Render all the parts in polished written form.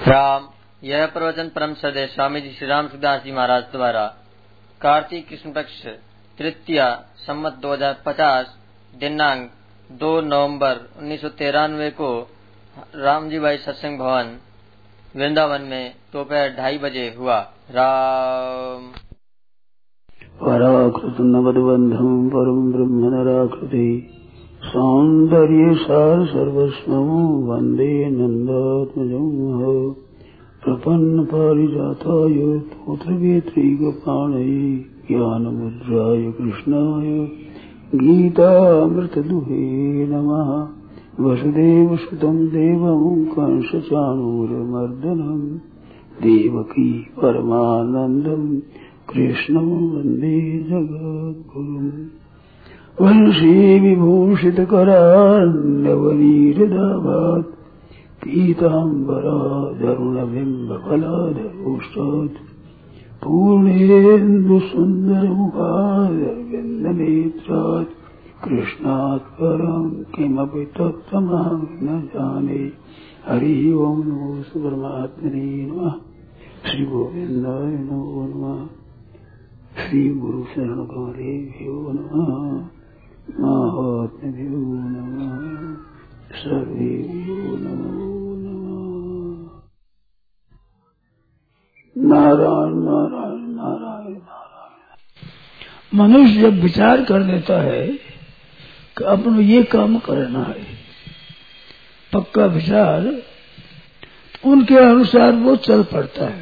राम। यह प्रवचन परम श्रद्धेय स्वामी जी श्री राम सुखदास जी महाराज द्वारा कार्तिक कृष्ण पक्ष तृतीया संवत 2050 दिनांक 2 नवंबर 1993 को रामजी भाई सत्संग भवन वृंदावन में दोपहर 2:30 बजे हुआ। राम। पराकृत नवद्बंधं परम ब्रह्म नराकृति सौंदर्य सार सर्वस्वं वंदे नंदात्मजं प्रपन्न पारिजाताय पुत्रवेत्रैकपाणये ज्ञानमुद्राय कृष्णाय गीतामृतदुहे नमः। वसुदेवसुतं देवं कंसचाणूरमर्दनं देवकी परमानन्दं कृष्णं वन्दे जगद्गुरुम्। वंशी विभूषितकरान्नवनीरदाभात् पीताम्बराधरुणबिम्बफलाधरोष्टात् पूर्णेन्दुसुन्दरमुखादरविन्दनेत्रात् कृष्णात् परं किमपि तत्त्वमहं न जाने। हरिः ओं नमो परमात्मने नमः। श्री गोविन्दाय नमो नमः। श्री गुरु शरण कमलेभ्यो नमः। महात्म्यो नमः। सर्वेभ्यो नमो नमः। नारायण नारायण नारायण नारायण। मनुष्य जब विचार कर लेता है कि अपने ये काम करना है, पक्का विचार, उनके अनुसार वो चल पड़ता है।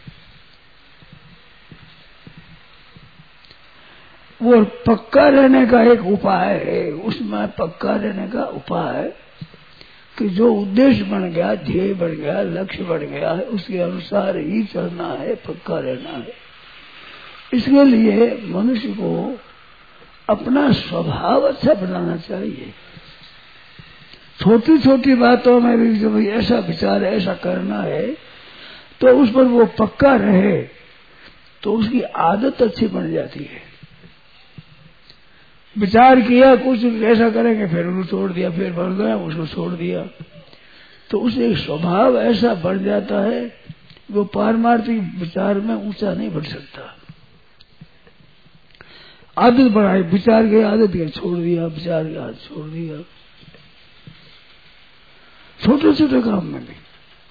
वो पक्का रहने का एक उपाय है। उसमें पक्का रहने का उपाय है कि जो उद्देश्य बन गया, ध्येय बन गया, लक्ष्य बन गया है, उसके अनुसार ही चलना है, पक्का रहना है। इसके लिए मनुष्य को अपना स्वभाव अच्छा बनाना चाहिए। छोटी छोटी बातों में भी जो भाई ऐसा विचार है, ऐसा करना है, तो उस पर वो पक्का रहे तो उसकी आदत अच्छी बन जाती है। विचार किया कुछ ऐसा करेंगे, फिर उसको छोड़ दिया, फिर बढ़ गया उसको छोड़ दिया, तो उसे एक स्वभाव ऐसा बढ़ जाता है वो पारमार्थिक विचार में ऊंचा नहीं बढ़ सकता। आदत बढ़ाई, विचार की आदत के छोड़ दिया, विचार की आदत छोड़ दिया, छोटे छोटे काम में भी।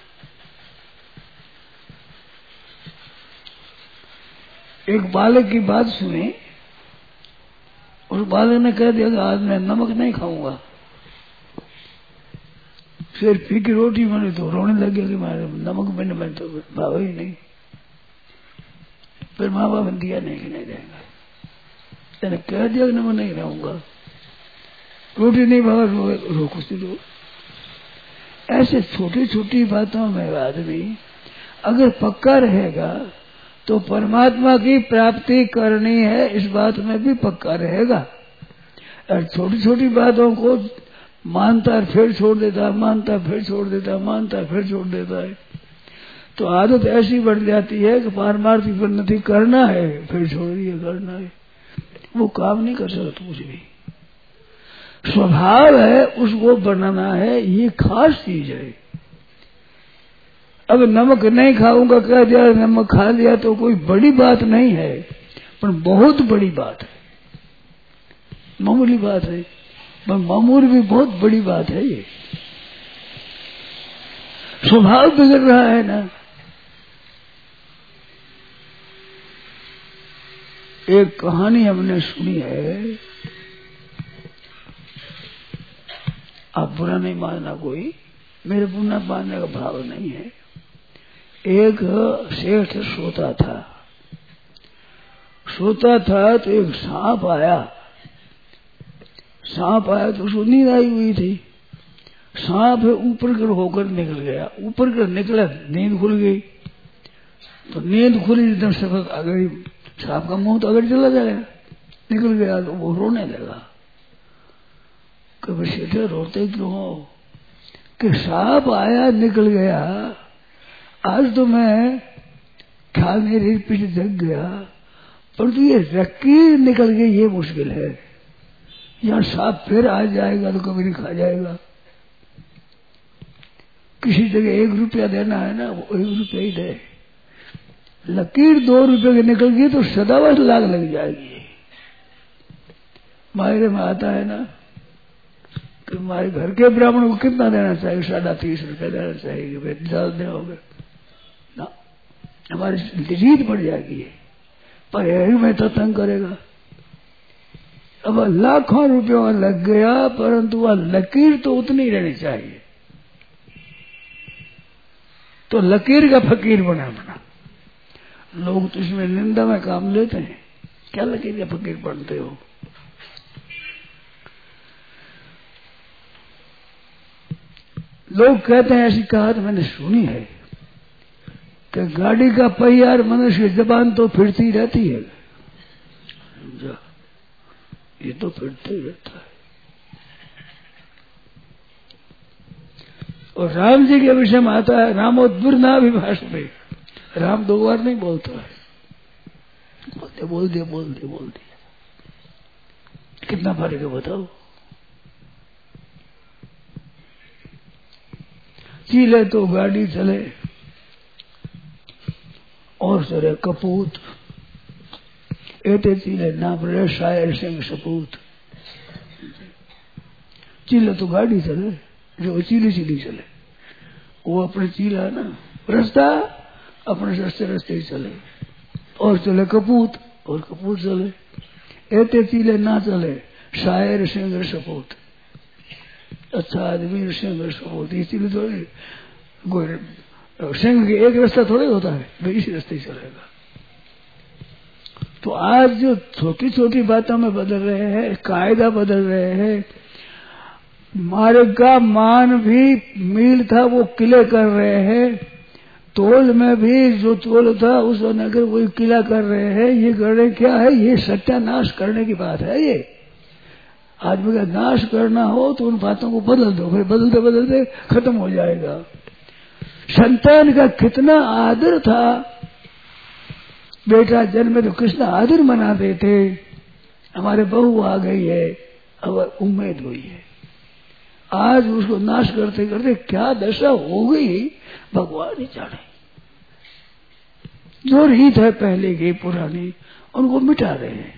एक बालक की बात सुनी, उस बालक ने कह दिया कि आज मैं नमक नहीं खाऊंगा। फिर फीकी रोटी बनी तो रोने लग गया कि मैं नमक मैंने तो भाव ही नहीं। फिर माँ बाप ने दिया नहीं कि नहीं देगा। मैंने कह दिया कि नमक नहीं खाऊंगा, रोटी नहीं भावा, रो कुछ रो। ऐसे छोटी छोटी बातों में आदमी अगर पक्का रहेगा तो परमात्मा की प्राप्ति करनी है, इस बात में भी पक्का रहेगा। और छोटी छोटी बातों को मानता फिर छोड़ देता, मानता फिर छोड़ देता, मानता फिर छोड़ देता है, तो आदत ऐसी बढ़ जाती है कि पारमार्थिक उन्नति करना है, फिर छोड़ दिया, करना है, वो काम नहीं कर सकता कुछ भी। स्वभाव है, उसको बनाना है, ये खास चीज है। अब नमक नहीं खाऊंगा कह दिया, नमक खा लिया तो कोई बड़ी बात नहीं है, पर बहुत बड़ी बात है। मामूली बात है, पर मामूली भी बहुत बड़ी बात है। ये स्वभाव बिगड़ रहा है ना। एक कहानी हमने सुनी है, आप बुरा नहीं मानना, कोई मेरे बुरा मानने का भाव नहीं है। एक सेठ सोता था तो एक सांप आया तो उसको नींद आई हुई थी। सांप ऊपर कर होकर निकल गया, ऊपर कर निकला, नींद खुल गई। तो नींद खुली एकदम सफक अगर सांप का मुंह तो अगर चला जाएगा, निकल गया तो वो रोने लगा। कभी सेठ रोते क्यों हो कि सांप आया निकल गया, आज तो मैं ख्याल नहीं रही, पीछे जग गया, परंतु ये रक्की निकल गई, ये मुश्किल है। यहाँ सांप फिर आ जाएगा तो कभी नहीं खा जाएगा। किसी जगह 1 रुपया देना है ना, वो 1 रुपया ही दे। लकीर 2 रुपये की निकल गई तो सदाबहार लाग लग जाएगी। मायरे में आता है ना कि हमारे घर के ब्राह्मण को कितना देना चाहिए, 30.5 रुपया देना चाहिए कि भाई ज्यादा दोगे ना, हमारी रीत बढ़ जाएगी। पर यही में तो तंग करेगा। अब लाखों रुपयों में लग गया, परंतु वह लकीर तो उतनी रहनी चाहिए। तो लकीर का फकीर बना। लोग तो इसमें निंदा में काम लेते हैं, क्या लकीर का फकीर बनते हो। लोग कहते हैं, ऐसी कहावत मैंने सुनी है कि गाड़ी का पहिया मनुष्य की जबान तो फिरती रहती है, ये तो फिरते ही रहता है। और राम जी के विषय में आता है, रामोद्भुर्ना विभाषते, राम 2 बार नहीं बोलता है, बोल दिया। कितना फर्क है बताओ। चीले तो गाड़ी चले और चले कपूत, एते चीले ना पड़े शायर सिंह सपूत। चीले तो गाड़ी चले, जो चीली चले, वो अपने चीला ना रास्ता अपने रास्ते ही चले, और चले कपूत, और कपूत चले। एते चीले ना चले शायर सिंह सपूत, अच्छा आदमी सिंह सपूत, इसीलिए तो सिंह के एक रास्ता थोड़े होता है, भाई इसी रास्ते ही चलेगा। तो आज जो छोटी छोटी बातों में बदल रहे हैं, कायदा बदल रहे हैं, मार्ग का मान भी मील था वो किले कर रहे हैं, तोल में भी जो तोल था उस नगर वही किला कर रहे हैं। ये कर रहे क्या है, ये सत्यानाश करने की बात है। ये आदमी का नाश करना हो तो उन बातों को बदल दो, फिर बदलते बदलते खत्म हो जाएगा। संतान का कितना आदर था, बेटा जन्मे तो कितना आदर मनाते थे। हमारे बहू आ गई है, अब उम्मीद हुई है। आज उसको नाश करते करते क्या दशा हो गई भगवान ही जाने। जो रीत है पहले की पुरानी, उनको मिटा रहे हैं।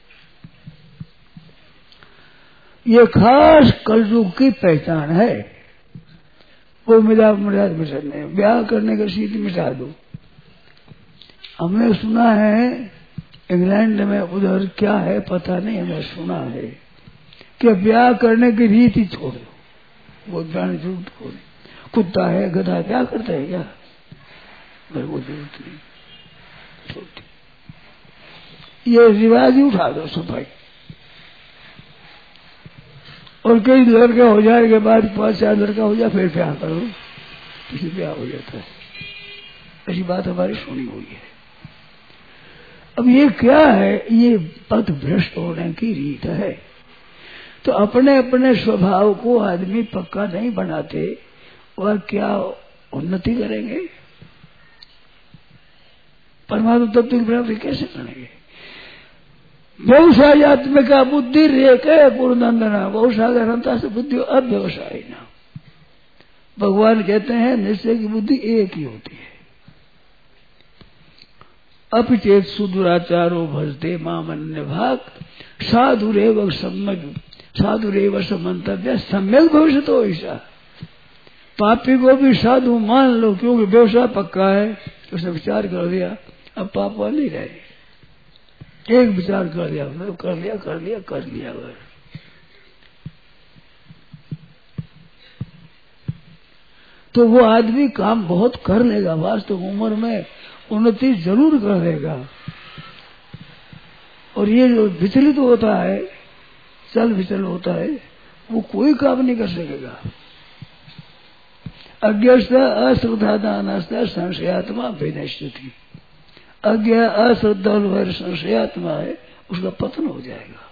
ये खास कलयुग की पहचान है। वो मिटा मिटाने, ब्याह करने का सीधी मिटा दो। हमने सुना है इंग्लैंड में, उधर क्या है पता नहीं, हमें सुना है कि ब्याह करने की रीत ही छोड़ दो। वो जान जरूरत को कुत्ता है गधा क्या करता है क्या, भाई वो जरूरत नहीं, ये रिवाज ही उठा दो सफाई। और कई लड़का हो जाने के बाद 5-4 लड़का हो जाए फिर ब्याह करो, किसी ब्याह हो जाता है। ऐसी बात हमारी सुनी हुई है। अब ये क्या है, ये पथ भ्रष्ट होने की रीत है। तो अपने अपने स्वभाव को आदमी पक्का नहीं बनाते और क्या उन्नति करेंगे, परमात्मा तत्व की प्राप्ति कैसे करेंगे। व्यवसायत्मिका बुद्धि रेख है पूर्णनंदना, व्यवसाय से बुद्धि अव्यवसायी ना। भगवान कहते हैं निश्चय की बुद्धि एक ही होती है। अपिचेत सुदुराचारो भजते मामन्य भाग साधुरेव समंतव्य सम्यक भविष्य तो ऐसा। पापी को भी साधु मान लो, क्योंकि व्यवसाय पक्का है, उसने विचार कर दिया, अब पाप नहीं रहे। एक विचार कर लिया, कर लिया। तो वो आदमी काम बहुत कर लेगा, वास्तव उम्र में उन्नति जरूर कर लेगा। और ये जो विचलित होता है, चल विचल होता है, वो कोई काम नहीं कर सकेगा। अज्ञास्ता अश्रद्धादानस्ता संशयात्मा विनश्यति। अज्ञा अश्रद्धा और संशयात्मा है, उसका पतन हो जाएगा।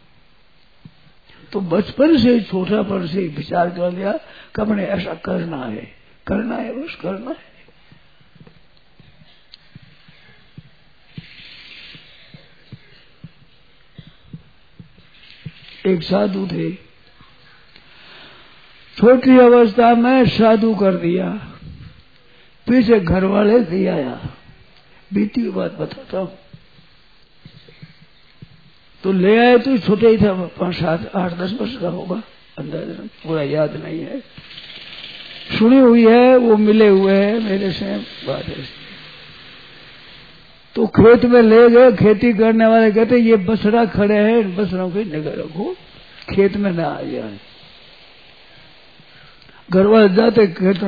तो बचपन से छोटापन से विचार कर लिया कि अपने ऐसा करना है बस करना है। एक साधु थे, छोटी अवस्था में साधु कर दिया, पीछे घर वाले दिया आया। बीती हुई बात बताता हूँ। तो ले आए तो छोटे ही था, 5, 7, 8, 10 वर्ष का होगा, अंदाजा पूरा याद नहीं है, सुनी हुई है, वो मिले हुए हैं मेरे से बात है। तो खेत में ले गए, खेती करने वाले कहते ये बछड़ा खड़े हैं, बछड़ों की निगाह रखो, खेत में ना आ जाए। घर वाले जाते खेत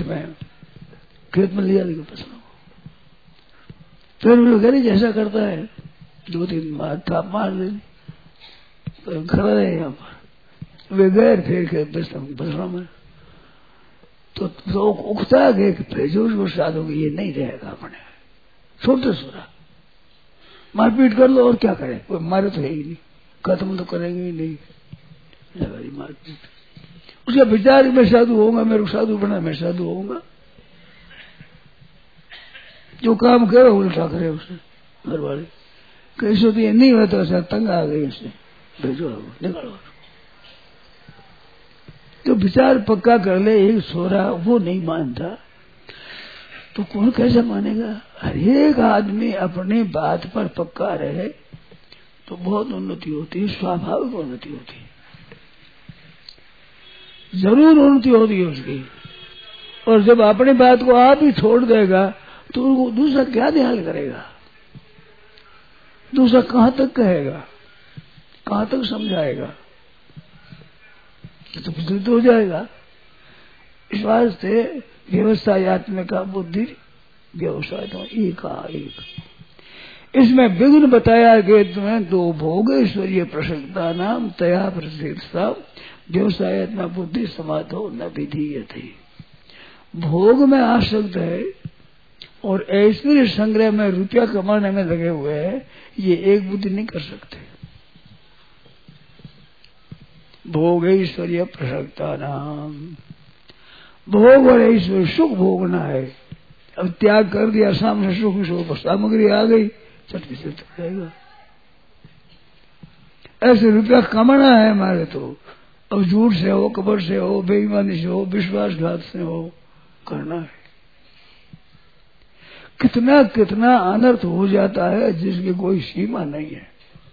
में लिया देखो बछड़ों। फिर वो कह रहे जैसा करता है 2-3 बार थाप मार देनी, तो खड़ा रहे यहाँ पर। वे गए फिर के बछड़ों में, तो लोग उकता गए कि भेजो उसको साधु, ये नहीं रहेगा अपने, छोटे छोरा मारपीट कर लो और क्या करे, कोई मारे तो है ही नहीं, खत्म तो करेंगे ही नहीं, लगाई मारपीट। उसका विचार मैं साधु होऊंगा, मेरे को साधु बना, मैं साधु होऊंगा। जो काम करे उल्टा करे उसने घर वाले, कैसे तो ये नहीं होता, ऐसा तंग आ गई उससे, भेजो निकालो। तो विचार पक्का कर ले, एक सोरा वो नहीं मानता तो कौन कैसे मानेगा। हर एक आदमी अपनी बात पर पक्का रहे तो बहुत उन्नति होती है, स्वाभाविक उन्नति होती है, जरूर उन्नति होती है उसकी। और जब अपनी बात को आप ही छोड़ देगा तो वो दूसरा क्या ध्यान करेगा, दूसरा कहां तक कहेगा, कहां तक समझाएगा, तो विचलित हो जाएगा। इस वास्ते व्यवस्थात्मिका बुद्धि व्यवसाय तो एक। इसमें विघ्न बताया गया तुम्हें 2 भोग ऐश्वर्य प्रसक्ता नाम तया प्रसिद्ध व्यवसायत्मक बुद्धि समाधो न विधीयते। भोग में आसक्त है और ऐश्वर्य संग्रह में रुपया कमाने में लगे हुए हैं, ये एक बुद्धि नहीं कर सकते। भोग ऐश्वर्य प्रसक्ता नाम, भोग और ऐश्वर्य सुख भोगना है। अब त्याग कर दिया, सामने सुख सामग्री आ गई, चटनी से रहेगा। ऐसे रुपया कमाना है हमारे तो, अब झूठ से हो, कपट से हो, बेईमानी से हो, विश्वासघात से हो, करना है। कितना कितना अनर्थ हो जाता है जिसकी कोई सीमा नहीं है।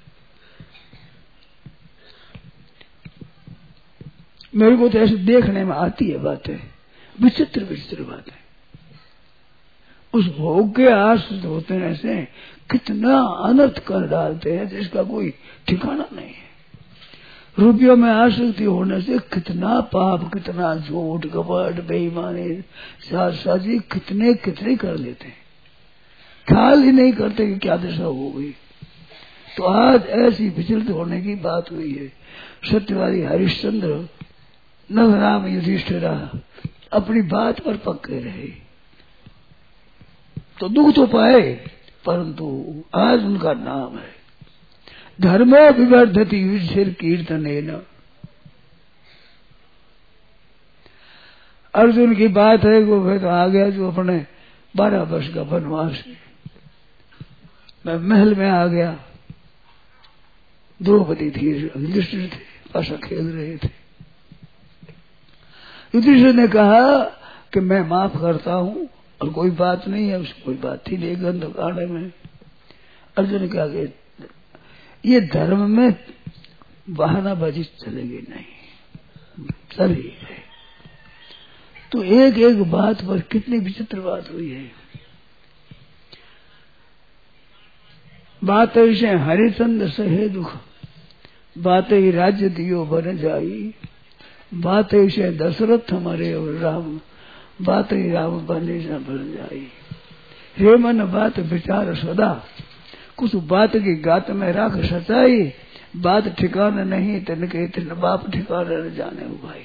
मेरे को तो ऐसे देखने में आती है बातें, विचित्र विचित्र बातें। उस भोग के आश्रित होते हैं, ऐसे कितना अनर्थ कर डालते हैं जिसका कोई ठिकाना नहीं है। रुपयों में आसक्ति होने से कितना पाप, कितना झूठ, कपट, बेईमानी, साजी कितने कितने कर लेते हैं, ख्याल ही नहीं करते कि क्या दशा हो गई। तो आज ऐसी विचलित होने की बात हुई है। सत्यवादी हरिश्चंद्र, नवराम युधिष्ठिरा अपनी बात पर पक्के रहे तो दुख तो पाए, परंतु आज उनका नाम है धर्मो विवर्धति युधिष्ठिर कीर्तनेन। अर्जुन की बात है वो फिर आ गया जो अपने 12 वर्ष का वनवास, मैं महल में आ गया, द्रौपदी थी, युधिष्ठिर थे, पासा खेल रहे थे। युधिष्ठिर ने कहा कि मैं माफ करता हूं और कोई बात नहीं है, उसकी कोई बात थी नहीं गंध कांड में। अर्जुन ने कहा कि ये धर्म में बहानाबाजी चलेगी नहीं, सही है। तो एक एक बात पर कितनी विचित्र बात हुई है। बात ऐसे हरिचंद्र सहे दुख, बात ही राज्य दियो बन जाई, बात ऐसे दशरथ हमारे और राम, बात ही राम बने न बन जाई। हे मन बात विचार सदा, कुछ बात की गात में राख सच्चाई, बात ठिकाना नहीं तिन के तिन बाप ठिकाना न जाने हो भाई।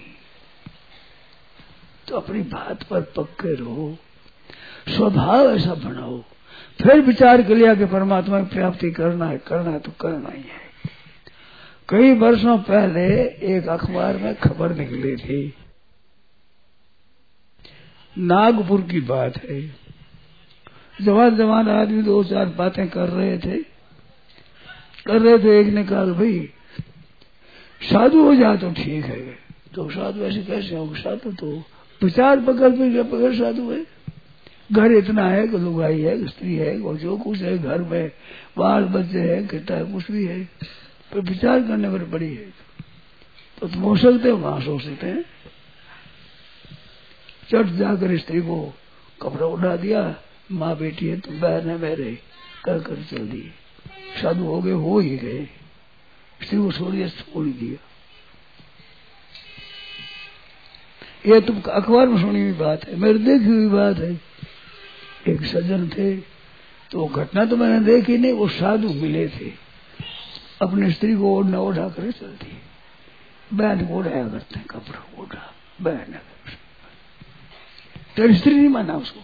तो अपनी बात पर पक्के रहो, स्वभाव ऐसा बनाओ, फिर विचार कर लिया कि परमात्मा की प्राप्ति करना है तो करना ही है। कई वर्षों पहले एक अखबार में खबर निकली थी, नागपुर की बात है। जवान आदमी 2-4 बातें कर रहे थे। एक ने कहा भाई साधु हो जाए तो ठीक है, तो साधु ऐसे कैसे होंगे? साधु तो विचार पकड़ पे साधु है। घर इतना है कि लुगाई है, स्त्री है, और जो कुछ है घर में, बाल बच्चे है, कितना है, कुछ भी है, पर विचार करने पर बड़ी है। तो तुम हो सकते हो, वहां सो सकते हैं। चट जाकर स्त्री को कपड़ा उड़ा दिया, माँ बेटी है, तुम बहन है मेरे, कर कर चल दिए। साधु हो गए, हो ही गए। स्त्री को छोड़ दिया, छोड़ दिया। ये तुम अखबार में सुनी हुई बात है, मेरी देखी हुई बात है। एक सज्जन थे, तो घटना तो मैंने देखी नहीं, वो साधु मिले थे, अपनी स्त्री को ओढ़ना ओढ़ा कर चलती है। बहन को ओढ़ाया करते हैं, कपड़ा ओढ़ा बहन, तेरी स्त्री नहीं माना उसको।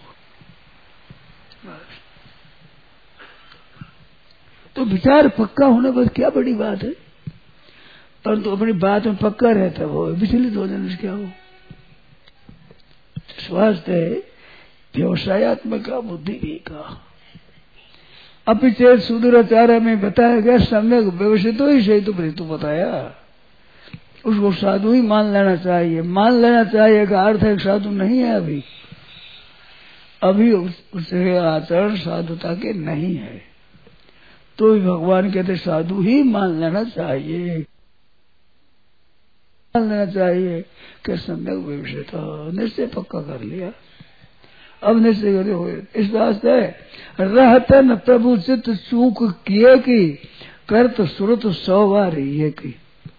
तो विचार पक्का होने पर क्या बड़ी बात है, परंतु तो अपनी बात में पक्का रहता वो विचलित हो जाने से क्या हो। स्वास्थ्य है व्यवसायत्मक बुद्धि भी का अपिचेत सुदूराचार्य में बताया गया, सम्यक व्यवस्थित ही सही तो प्रेतु बताया। उसको साधु ही मान लेना चाहिए। मान लेना चाहिए का अर्थ है साधु नहीं है, अभी उसके आचरण साधुता के नहीं है, तो भगवान कहते साधु ही मान लेना चाहिए। मान लेना चाहिए कि सम्यक व्यवस्थित निश्चय पक्का कर लिया, अब निश्चय करे हुए। इस वास्ते रहते न प्रभु चित्त चूक किए की करत सुरत 100 बार ये की।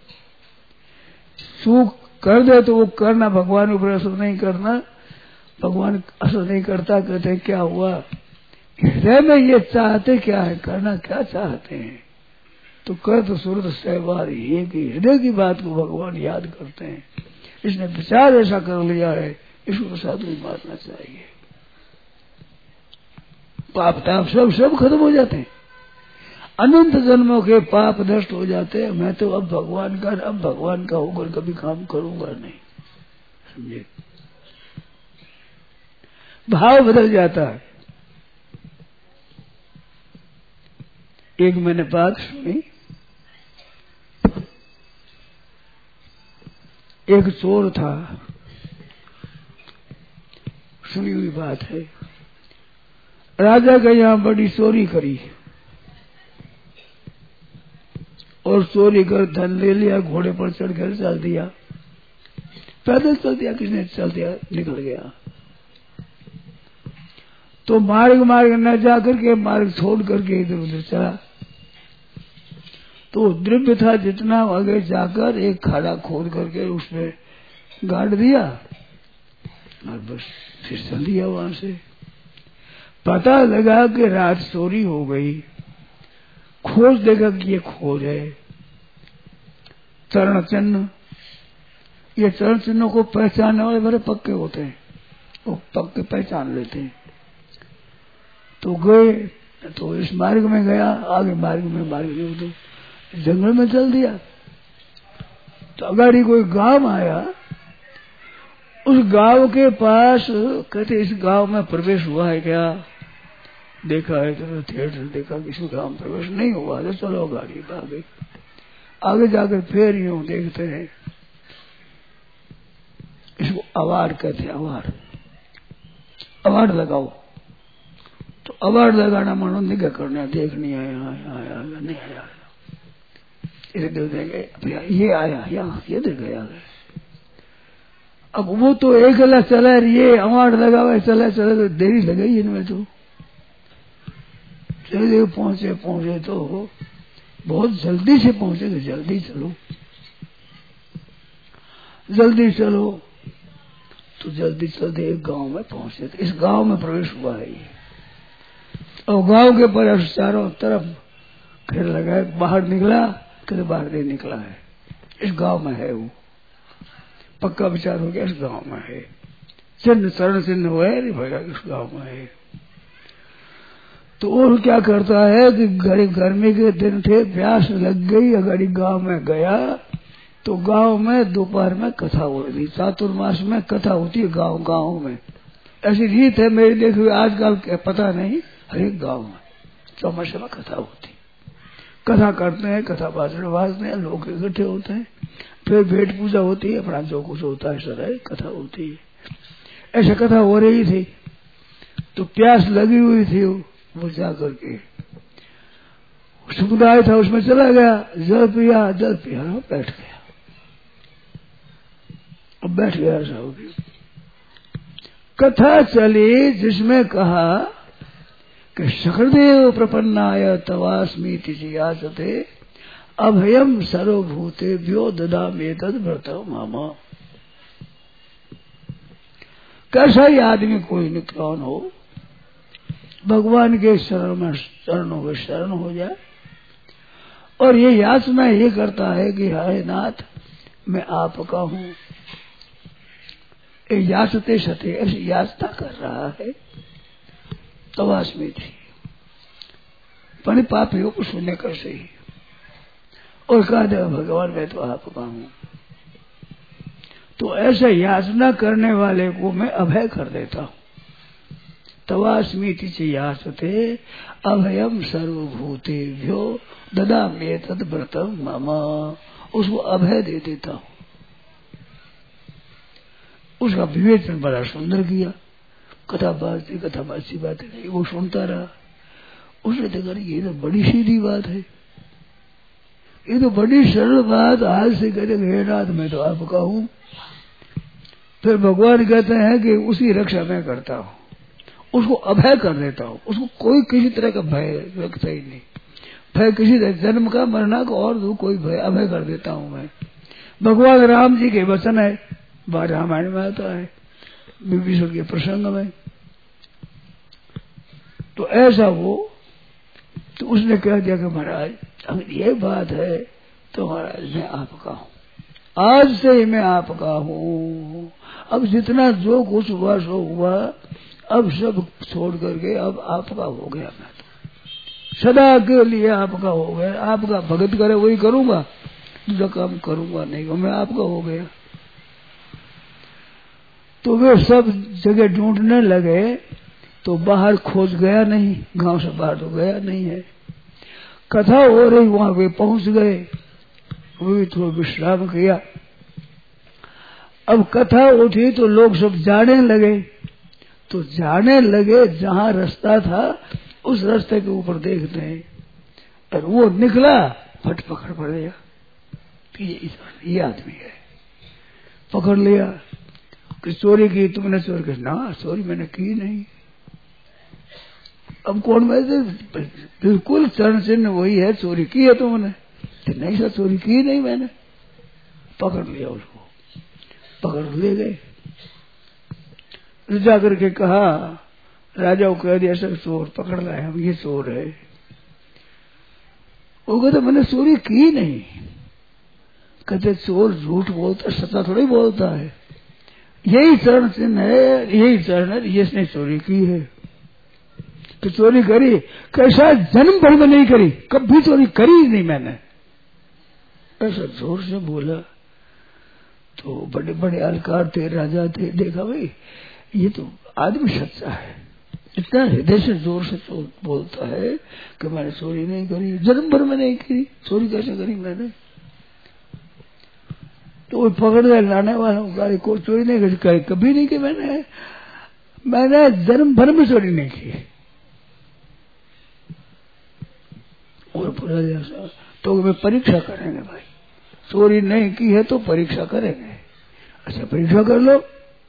चूक कर दे तो वो करना, भगवान ऊपर असर नहीं करना, भगवान असर नहीं करता। कहते क्या हुआ, हृदय में ये चाहते क्या है, करना क्या चाहते हैं, तो करत सुरत 100 बार ये की। हृदय की बात को भगवान याद करते हैं। इसने विचार ऐसा कर लिया है, इसको साधु ही मानना चाहिए। पाप ताप सब खत्म हो जाते हैं, अनंत जन्मों के पाप नष्ट हो जाते हैं। मैं तो अब भगवान का होकर कभी काम करूंगा नहीं, समझे। भाव बदल जाता है। एक मैंने बात सुनी, एक चोर था, सुनी हुई बात है। राजा के यहाँ बड़ी चोरी करी और चोरी कर धन ले लिया, घोड़े पर चढ़कर चल दिया, पैदल चल दिया, किसने चल दिया, निकल गया। तो मार्ग न जा करके मार्ग छोड़ करके इधर उधर चला। तो द्रव्य था जितना, आगे जाकर एक खाड़ा खोद करके उसमें गाड़ दिया और बस फिर चल दिया वहां से। पता लगा कि रात चोरी हो गई, खोज देखा कि ये खोज है चरण चिन्ह। ये चरण चिन्हों को पहचानने वाले बड़े पक्के होते हैं, वो पक्के पहचान लेते हैं। तो गए, तो इस मार्ग में गया, आगे मार्ग में तो जंगल में चल दिया। तो अगाड़ी कोई गांव आया, उस गांव के पास कहते इस गांव में प्रवेश हुआ है क्या, देखा है तो थिएटर देखा, किसी गांव में प्रवेश नहीं हुआ, तो चलो गाड़ी आगे जाकर फिर यूं देखते हैं। इसको अवार्ड कहते हैं, अवार्ड लगाओ। तो अवार्ड लगाना मानो निगाह करना, देखनी आया नहीं आया, इसे देख देंगे ये आया यहाँ, ये देख गया। अब वो तो एक अला चला, ये अवार्ड लगा हुआ चला तो देरी लगेगी इनमें। तो चले पहुंचे तो बहुत जल्दी से पहुंचे, तो जल्दी चलो तो जल्दी चलते एक गांव में पहुंचे। तो इस गांव में प्रवेश हुआ है ये, और गांव के पर चारों तरफ घेर लगा है। बाहर निकला, कभी बाहर नहीं निकला है, इस गांव में है। वो पक्का विचार हो गया, इस गांव में है। चिन्ह चरण चिन्ह हुआ है, नहीं भैया इस गांव में है। तो और क्या करता है कि गर्मी के दिन थे, प्यास लग गई, अगर गांव में गया तो गांव में दोपहर में कथा हो रही। चातुर्मास में कथा होती है गांव में, ऐसी रीत है मेरी देखी हुई, आजकल पता नहीं, हर एक गांव में चौमासे में कथा होती। कथा करते हैं, कथा भाषण बाजते हैं, लोग इकट्ठे होते हैं। फिर भेंट पूजा होती है, अपना जो कुछ होता है सर है, कथा होती है। ऐसा कथा हो रही थी तो प्यास लगी हुई थी, वो जा करके समुदाय था उसमें चला गया, जल पिया, बैठ गया। अब बैठ गया ऐसा हो गया। कथा चली जिसमें कहा कि सकृदेव प्रपन्नाय तवास्मीति जियासते अभयम सर्वभूतेभ्यो ददाम्येतद् व्रतं मम। कैसा ही आदमी कोई न कौन हो, भगवान के चरणों में शरण हो जाए और ये याचना ये करता है कि हाय नाथ मैं आपका हूँ, याचते सते ऐसी याचना कर रहा है, तवास्मीति पापियों को सुनने कर सही और कहा दे भगवान मैं तो आपका हूँ। तो ऐसा याचना करने वाले को मैं अभय कर देता हूँ। तवास्मीति च याचते अभयम सर्वभूतेभ्यो ददाम्येतद् व्रतं मम। उसको अभय दे देता हूँ। उसका विवेचन बड़ा सुंदर किया। कथा बात नहीं, वो सुनता रहा। उसने देखा ये तो बड़ी सीधी बात है, ये तो बड़ी सरल बात। आज से कहते हे नाथ मैं तो आपका हूँ। फिर भगवान कहते हैं कि उसी रक्षा मैं करता हूँ, उसको अभय कर देता हूँ। उसको कोई किसी तरह का भय रखता ही नहीं। भय किसी जन्म का, मरना का और कोई भय अभय कर देता हूँ मैं। भगवान राम जी के वचन है, बार रामायण में आता है, विभीषण के प्रसंग में। तो ऐसा वो तो उसने कह दिया कि महाराज अगर ये बात है तो महाराज मैं आपका हूँ, आज से ही मैं आपका हूँ। अब जितना जो कुछ हुआ सो हुआ, अब सब छोड़ करके अब आपका हो गया। मैं तो सदा के लिए आपका हो गया। आपका भगत करे वही करूंगा, दूसरा काम करूंगा नहीं, मैं आपका हो गया। तो वे सब जगह ढूंढने लगे तो बाहर खोज गया नहीं, गांव से बाहर तो गया नहीं है। कथा हो रही वहां वे पहुंच गए, वो भी थोड़ा विश्राम किया। अब कथा उठी तो लोग सब जाने लगे, तो जाने लगे जहां रास्ता था उस रास्ते के ऊपर देखते हैं, और वो निकला फट पकड़ पड़ गया कि ये आदमी है। पकड़ लिया कि चोरी की तुमने? चोरी की? ना चोरी मैंने की नहीं। अब कौन मैं? बिल्कुल चरण चिन्ह वही है, चोरी की है तुमने? नहीं सर चोरी की नहीं मैंने। पकड़ लिया उसको, पकड़ ले गए। जाकर के कहा, राजा को कह दिया सर चोर पकड़ लाए हम, ये चोर है। वो कहते मैंने चोरी की नहीं। कहते चोर झूठ बोलता, सच्चा थोड़ी बोलता है। यही चरण चिन्ह है, यही चरण है, इसने चोरी की है। तो चोरी करी? कैसा जन्म भर में नहीं करी, कभी चोरी करी ही नहीं मैंने। ऐसा जोर से बोला। तो बड़े बड़े अलकार थे, राजा थे, देखा भाई ये तो आदमी सच्चा है, इतना हृदय से जोर से बोलता है कि मैंने चोरी नहीं करी, जन्म भर में नहीं करी। चोरी कैसे करी मैंने? तो वो पकड़ गए लाने वालों गाड़ी को, चोरी नहीं करी, कभी नहीं की मैंने जन्म भर में चोरी नहीं की। और पूरा जैसा तो वे परीक्षा करेंगे भाई, चोरी नहीं की है तो परीक्षा करेंगे। अच्छा परीक्षा कर लो।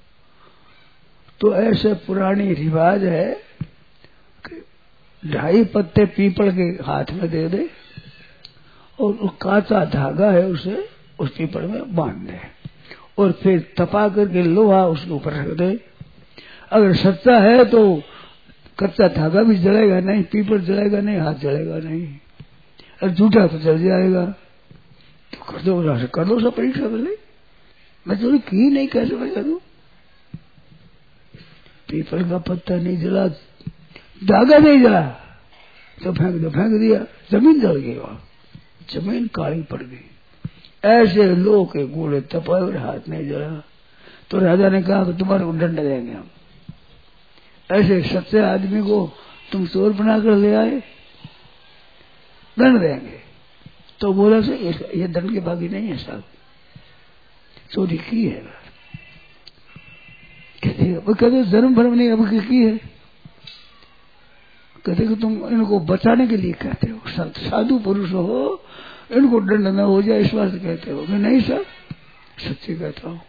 तो ऐसे पुरानी रिवाज है कि 2.5 पत्ते पीपल के हाथ में दे दे और वो काचा धागा है उसे उस पीपल में बांध दे और फिर तपा करके लोहा उसके ऊपर रख दे। अगर सच्चा है तो कच्चा धागा भी जलेगा नहीं, पीपल जलेगा नहीं, हाथ जलेगा नहीं। और झूठा तो जल जाएगा। तो कर दो सब परीक्षा कर ले। मैं चोरी की नहीं, कैसे मैं करूं? पीपल का पत्ता नहीं जला, धागा नहीं जला तो फेंक दो, फेंक दिया, जमीन जल गई, वहां जमीन काली पड़ गई। ऐसे लोग के गोले तपाए और हाथ नहीं जला। तो राजा ने कहा कि तुम्हारे को दंड देंगे हम, ऐसे सच्चे आदमी को तुम चोर बनाकर ले आए, दंड देंगे। तो बोला से ये दंड के भागी नहीं है साहब, चोरी की है। कहते जन्म भर नहीं अब की है। कहते कि तुम इनको बचाने के लिए कहते हो, संत साधु पुरुष हो, इनको दंड न हो जाए इस वास्ते कहते हो। कि नहीं सर, सच्ची कहता हूं।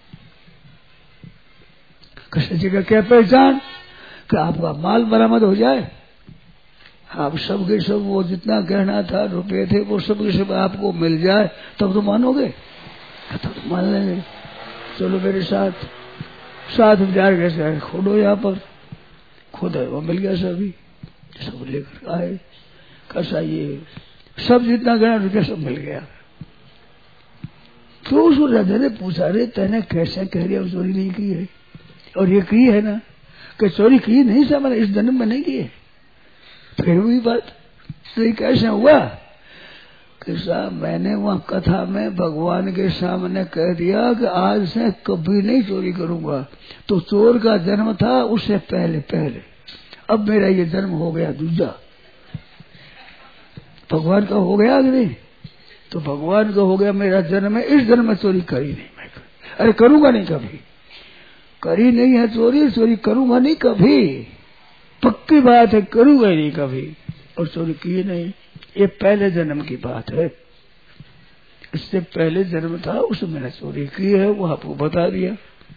सच्ची का क्या पहचान? कि आपका माल बरामद हो जाए, आप सब के सब वो जितना गहना था, रुपए थे, वो सब के सब आपको मिल जाए, तब तो मानोगे? तो मान लेंगे। चलो मेरे साथ 7,000 कैसे खोदो, यहाँ पर खोदा, वो मिल गया सभी, सब लेकर आए। कैसा ये सब जितना गहना रुपया सब मिल गया। तो उस राजा ने पूछा, रे तेने कैसे कह रही चोरी नहीं की है? और ये की है ना? कि चोरी की नहीं सा, मैंने इस जन्म में नहीं की है। फिर वही बात, तो ये कैसे हुआ? कि साहब मैंने वहां कथा में भगवान के सामने कह दिया कि आज से कभी नहीं चोरी करूंगा। तो चोर का जन्म था उससे पहले पहले, अब मेरा ये जन्म हो गया दूजा। भगवान का हो गया कि नहीं? तो भगवान का हो गया मेरा जन्म है, इस जन्म में चोरी करी नहीं मैं। अरे करूंगा नहीं कभी, करी नहीं है चोरी, चोरी करूंगा नहीं कभी, पक्की बात है, करूंगा नहीं कभी। और चोरी की नहीं, ये पहले जन्म की बात है। इससे पहले जन्म था उसमें मैंने चोरी की है, वो आपको बता दिया।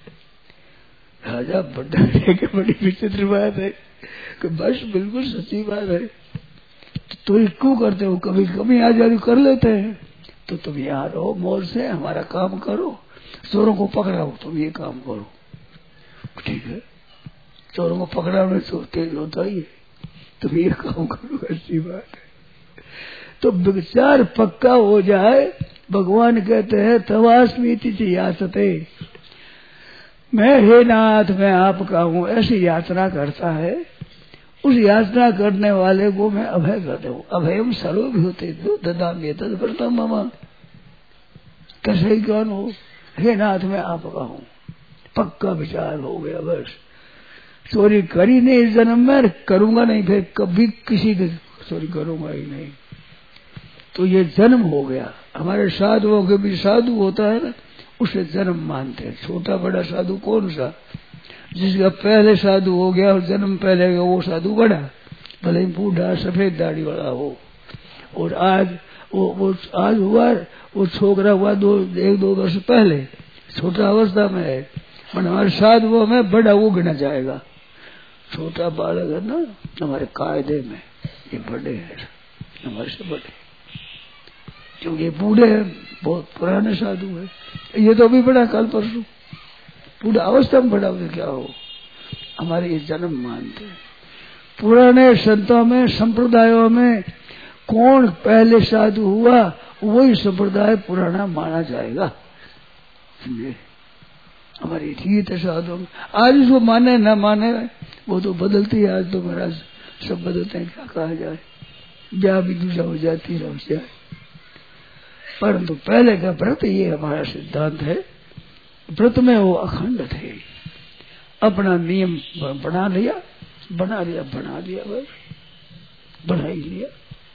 राजा बड़ी विचित्र बात है कि बस बिल्कुल सच्ची बात है। तो क्यों करते हो? कभी कभी आजादी कर लेते हैं। तो तुम यहाँ रहो मौज से, हमारा काम करो, चोरों को पकड़ाओ, तुम ये काम करो, ठीक है? चोरों को पकड़ाने तो तेज होता ही है, तुम ये काम करो, ऐसी बात है। तो विचार पक्का हो जाए। भगवान कहते हैं तवास्मीति च याचते, मैं हे नाथ मैं आपका हूँ, ऐसी याचना करता है। उस याचना करने वाले को मैं अभय कर दूं। अभयम सर्वभूते ददाम्य तद्व्रतम मम। कैसे ही कौन हो? हे नाथ मैं आपका हूँ, पक्का विचार हो गया। बस चोरी करी नहीं इस जन्म में, करूंगा नहीं, फिर कभी किसी की चोरी करूंगा ही नहीं। तो ये जन्म हो गया। हमारे साधुओं के भी साधु होता है ना, उसे जन्म मानते हैं। छोटा बड़ा साधु कौन सा? जिसका पहले साधु हो गया और जन्म पहले गया वो साधु बड़ा, भले ही बूढ़ा सफेद दाढ़ी वाला हो। और आज वो आज हुआ, वो छोकरा हुआ 1-2 वर्ष पहले, छोटा अवस्था में है। पर हमारे साधुओं में बड़ा वो गिना जाएगा। छोटा बालक है ना हमारे कायदे में, ये बड़े हैं, हमारे से बड़े, क्योंकि ये बूढ़े हैं, बहुत पुराने साधु है। ये तो अभी बड़ा कल परसों, बूढ़ा अवस्था में बड़ा हो क्या हो। हमारे ये जन्म मानते हैं। पुराने संतों में संप्रदायों में कौन पहले साधु हुआ, वही संप्रदाय पुराना माना जाएगा। हमारी रीत है साधु में। आज उसको माने न माने वो तो बदलती है। आज तो महाराज सब बदलते हैं, क्या कहा जाए, जा भी दूजा हो जाती है, रह जाए। परंतु पहले का व्रत ये हमारा सिद्धांत है। व्रत में वो अखंड थे, अपना नियम बना लिया, बस बना ही लिया।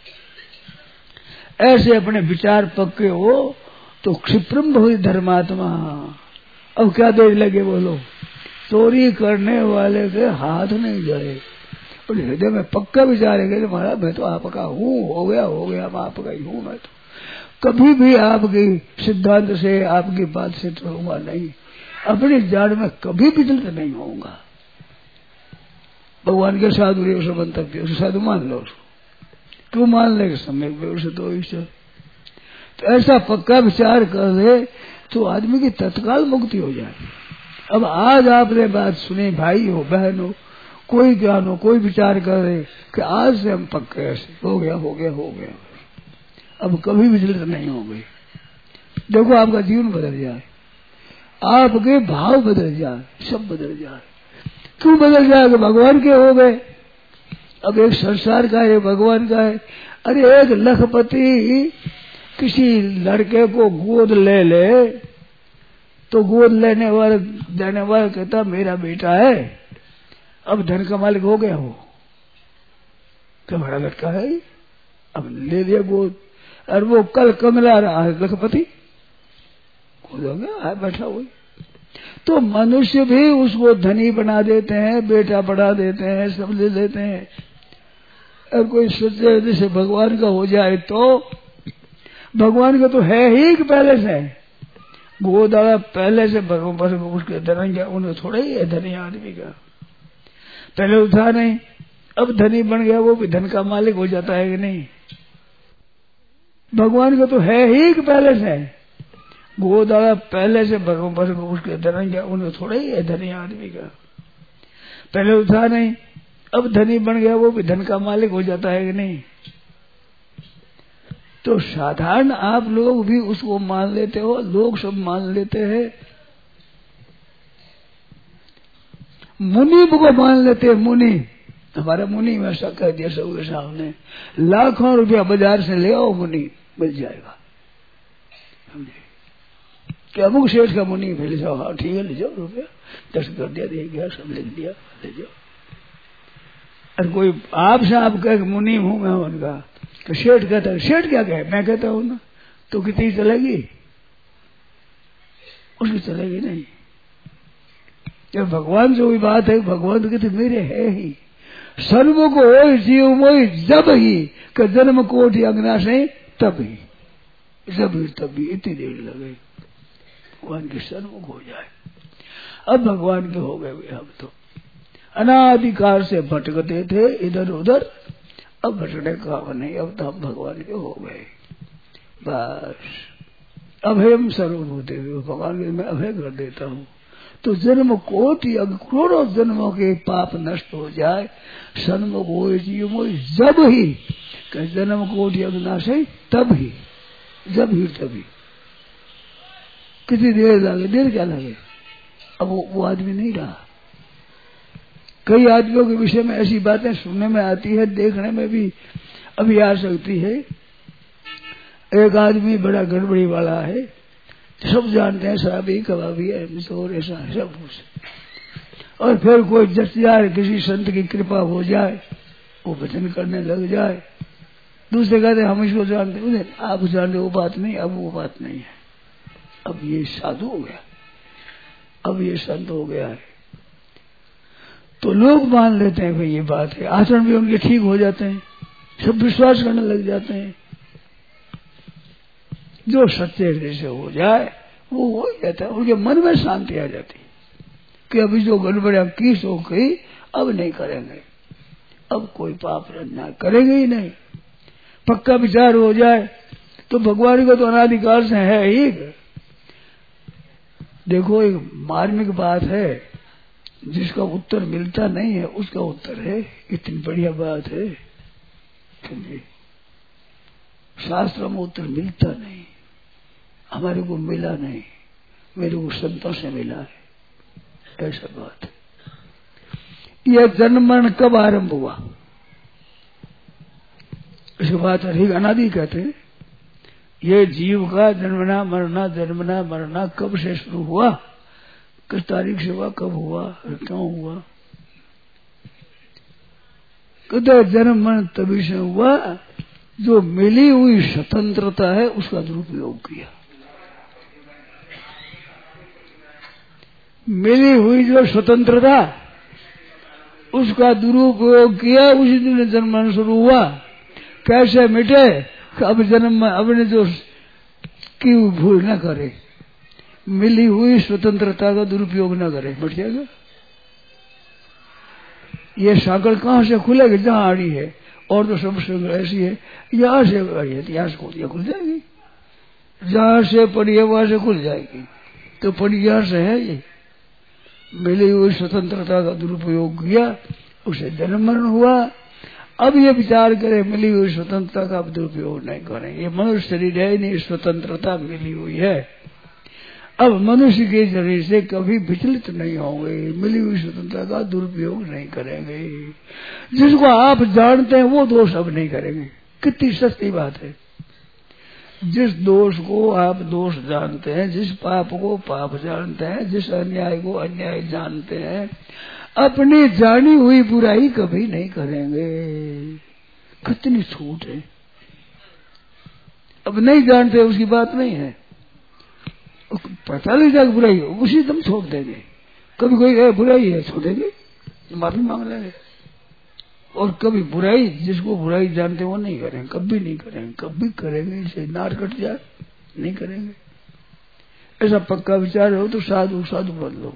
ऐसे अपने विचार पक्के हो तो क्षिप्रम भवति धर्मात्मा। अब क्या देर लगे बोलो, चोरी करने वाले के हाथ नहीं जड़े और हृदय में पक्का विचार है महाराज मैं तो आपका हूँ, हो गया मैं आपका ही हूँ। मैं तो कभी भी आपकी सिद्धांत से आपकी बात से रहूंगा नहीं, अपनी जाड़ में कभी विचलित नहीं होऊंगा। भगवान के साधु रे मंतव्य, उसे साधु मान लो, क्यों मान लेगा समय तो ईश्वर। तो ऐसा पक्का विचार कर ले तो आदमी की तत्काल मुक्ति हो जाए। अब आज आपने बात सुनी, भाई हो बहन हो, कोई ज्ञान हो, कोई विचार करे कि आज से हम पक्के ऐसे हो गया, अब कभी विचलित नहीं हो गई। देखो आपका जीवन बदल जाए, आपके भाव बदल जाए, सब बदल जाए। क्यों बदल जाए? भगवान के हो गए। अब एक संसार का है, भगवान का है। अरे एक लखपति किसी लड़के को गोद ले तो गोद देने वाला कहता मेरा बेटा है, अब धन का मालिक हो गया। वो क्या बड़ा लड़का है, अब ले लिया गोद। और वो कल कंगला रहा है लखपति, है बैठा हुई। तो मनुष्य भी उसको धनी बना देते हैं, बेटा बढ़ा देते हैं, सब ले लेते हैं। और कोई सोचे जैसे भगवान का हो जाए तो भगवान का तो है ही कि पहले से वो दादा पहले से भगवान उसके धन क्या उन्हें थोड़ा ही है धनी आदमी का, पहले तो था नहीं, अब धनी बन गया, वो भी धन का मालिक हो जाता है कि नहीं। भगवान का तो है ही कि पहले से वो दादा पहले से भगवान उसके धन क्या उन्हें थोड़ा ही है धनी आदमी का, पहले तो था नहीं, अब धनी बन गया, वो भी धन का मालिक हो जाता है कि नहीं। तो साधारण आप लोग भी उसको मान लेते हो, लोग सब मान लेते हैं, मुनि को मान लेते हैं। मुनि हमारा मुनि में ऐसा कह दिया सबके सामने, लाखों रुपया बाजार से ले आओ मुनि मिल जाएगा। क्या अमुक सेठ का मुनि ले जाओ, हाँ ठीक है ले जाओ, रुपया 10 कर दिया, दे गया, सब लिख दिया, ले जाओ। और कोई आपसे आप कह मुनि हूं मैं उनका, तो सेठ कहता है, सेठ क्या कहे, मैं कहता हूं ना, तो कितनी चलेगी, उसकी चलेगी नहीं। जब भगवान जो भी बात है, भगवान कहते मेरे है ही, सन्मुख हो जीव मोई जब ही कि जन्म कोटि अग्नाश नहीं तब ही, जब ही तब ही, इतनी देर लगे भगवान के सन्मुख हो जाए। अब भगवान के हो गए हम तो अनादिकाल से भटकते थे इधर उधर, अब भटकने का नहीं, अब तो हम भगवान के हो गए बस। अभयम सर्वभूते भगवान के मैं अभय कर देता हूँ। तो जन्म कोटि करोड़ों जन्मों के पाप नष्ट हो जाए, सन्मुख हो जीव जब ही जन्म कोटि अविनाश है तब ही, जब ही तभी। कितनी देर लगे, देर क्या लगे, अब वो आदमी नहीं रहा। कई आदमियों के विषय में ऐसी बातें सुनने में आती है, देखने में भी अभी आ सकती है। एक आदमी बड़ा गड़बड़ी वाला है, सब जानते हैं, शराबी कबाबी है, मिसोर ऐसा है सब कुछ। और फिर कोई जस जाए, किसी संत की कृपा हो जाए, वो भजन करने लग जाए, दूसरे कहते हम इसको जानते हैं, आप जानते वो बात नहीं, अब वो बात नहीं है, अब ये साधु हो गया, अब ये संत हो गया है। तो लोग मान लेते हैं भाई ये बात है, आचरण भी उनके ठीक हो जाते हैं, सब विश्वास करने लग जाते हैं। जो सच्चे हृदय से हो जाए वो हो जाता है, उनके मन में शांति आ जाती है कि अभी जो गड़बड़ियां की सो गई, अब नहीं करेंगे, अब कोई पाप रचना करेंगे ही नहीं। पक्का विचार हो जाए तो भगवान को तो अनादिकाल से है ही। देखो एक मार्मिक बात है, जिसका उत्तर मिलता नहीं है उसका उत्तर है, इतनी बढ़िया बात है। शास्त्र में उत्तर मिलता नहीं, हमारे को मिला नहीं, मेरे को संतों से मिला है, ऐसा बात है। यह जन्म मरण कब आरंभ हुआ, इसके बात अधिक अनादि कहते हैं। ये जीव का जन्मना मरना कब से शुरू हुआ, किस तारीख से हुआ, कब हुआ, क्यों हुआ। कहते जन्म मरण तभी से हुआ जो मिली हुई स्वतंत्रता है उसका दुरुपयोग किया। मिली हुई जो स्वतंत्रता उसका दुरुपयोग किया, उसी दिन जन्म शुरू हुआ। कैसे मिटे, अब जन्म अपने जो की भूल न करे, मिली हुई स्वतंत्रता का दुरुपयोग न करे, मिट जाएगा। ये सागर कहाँ से खुलेगी, जहाँ आड़ी है, और तो सब ऐसी है, यहाँ से यहाँ से खुल जाएगी, जहाँ से पड़ी है वहां से खुल जाएगी। तो पड़ी यहाँ से है, ये मिली हुई स्वतंत्रता का दुरुपयोग किया, उसे जन्म मरण हुआ। अब ये विचार करें मिली हुई स्वतंत्रता का दुरुपयोग नहीं करें, ये मनुष्य शरीर है नहीं, स्वतंत्रता मिली हुई है। अब मनुष्य के शरीर से कभी विचलित नहीं होंगे, मिली हुई स्वतंत्रता का दुरुपयोग नहीं करेंगे। जिसको आप जानते हैं वो दोष अब नहीं करेंगे। कितनी सस्ती बात है। जिस दोष को आप दोष जानते हैं, जिस पाप को पाप जानते हैं, जिस अन्याय को अन्याय जानते हैं, अपनी जानी हुई बुराई कभी नहीं करेंगे। कितनी छूट है। अब नहीं जानते उसकी बात नहीं है, पता लग जाएगा बुराई हो, उसी दम छोड़ देंगे। कभी कोई बुराई है छोड़ेंगे, माफी मांग लेंगे। और कभी बुराई, जिसको बुराई जानते वो नहीं करेंगे, कभी नहीं करेंगे। कभी करेंगे इसे नार कट जाए नहीं करेंगे। ऐसा पक्का विचार हो तो साधु साधु बन लो।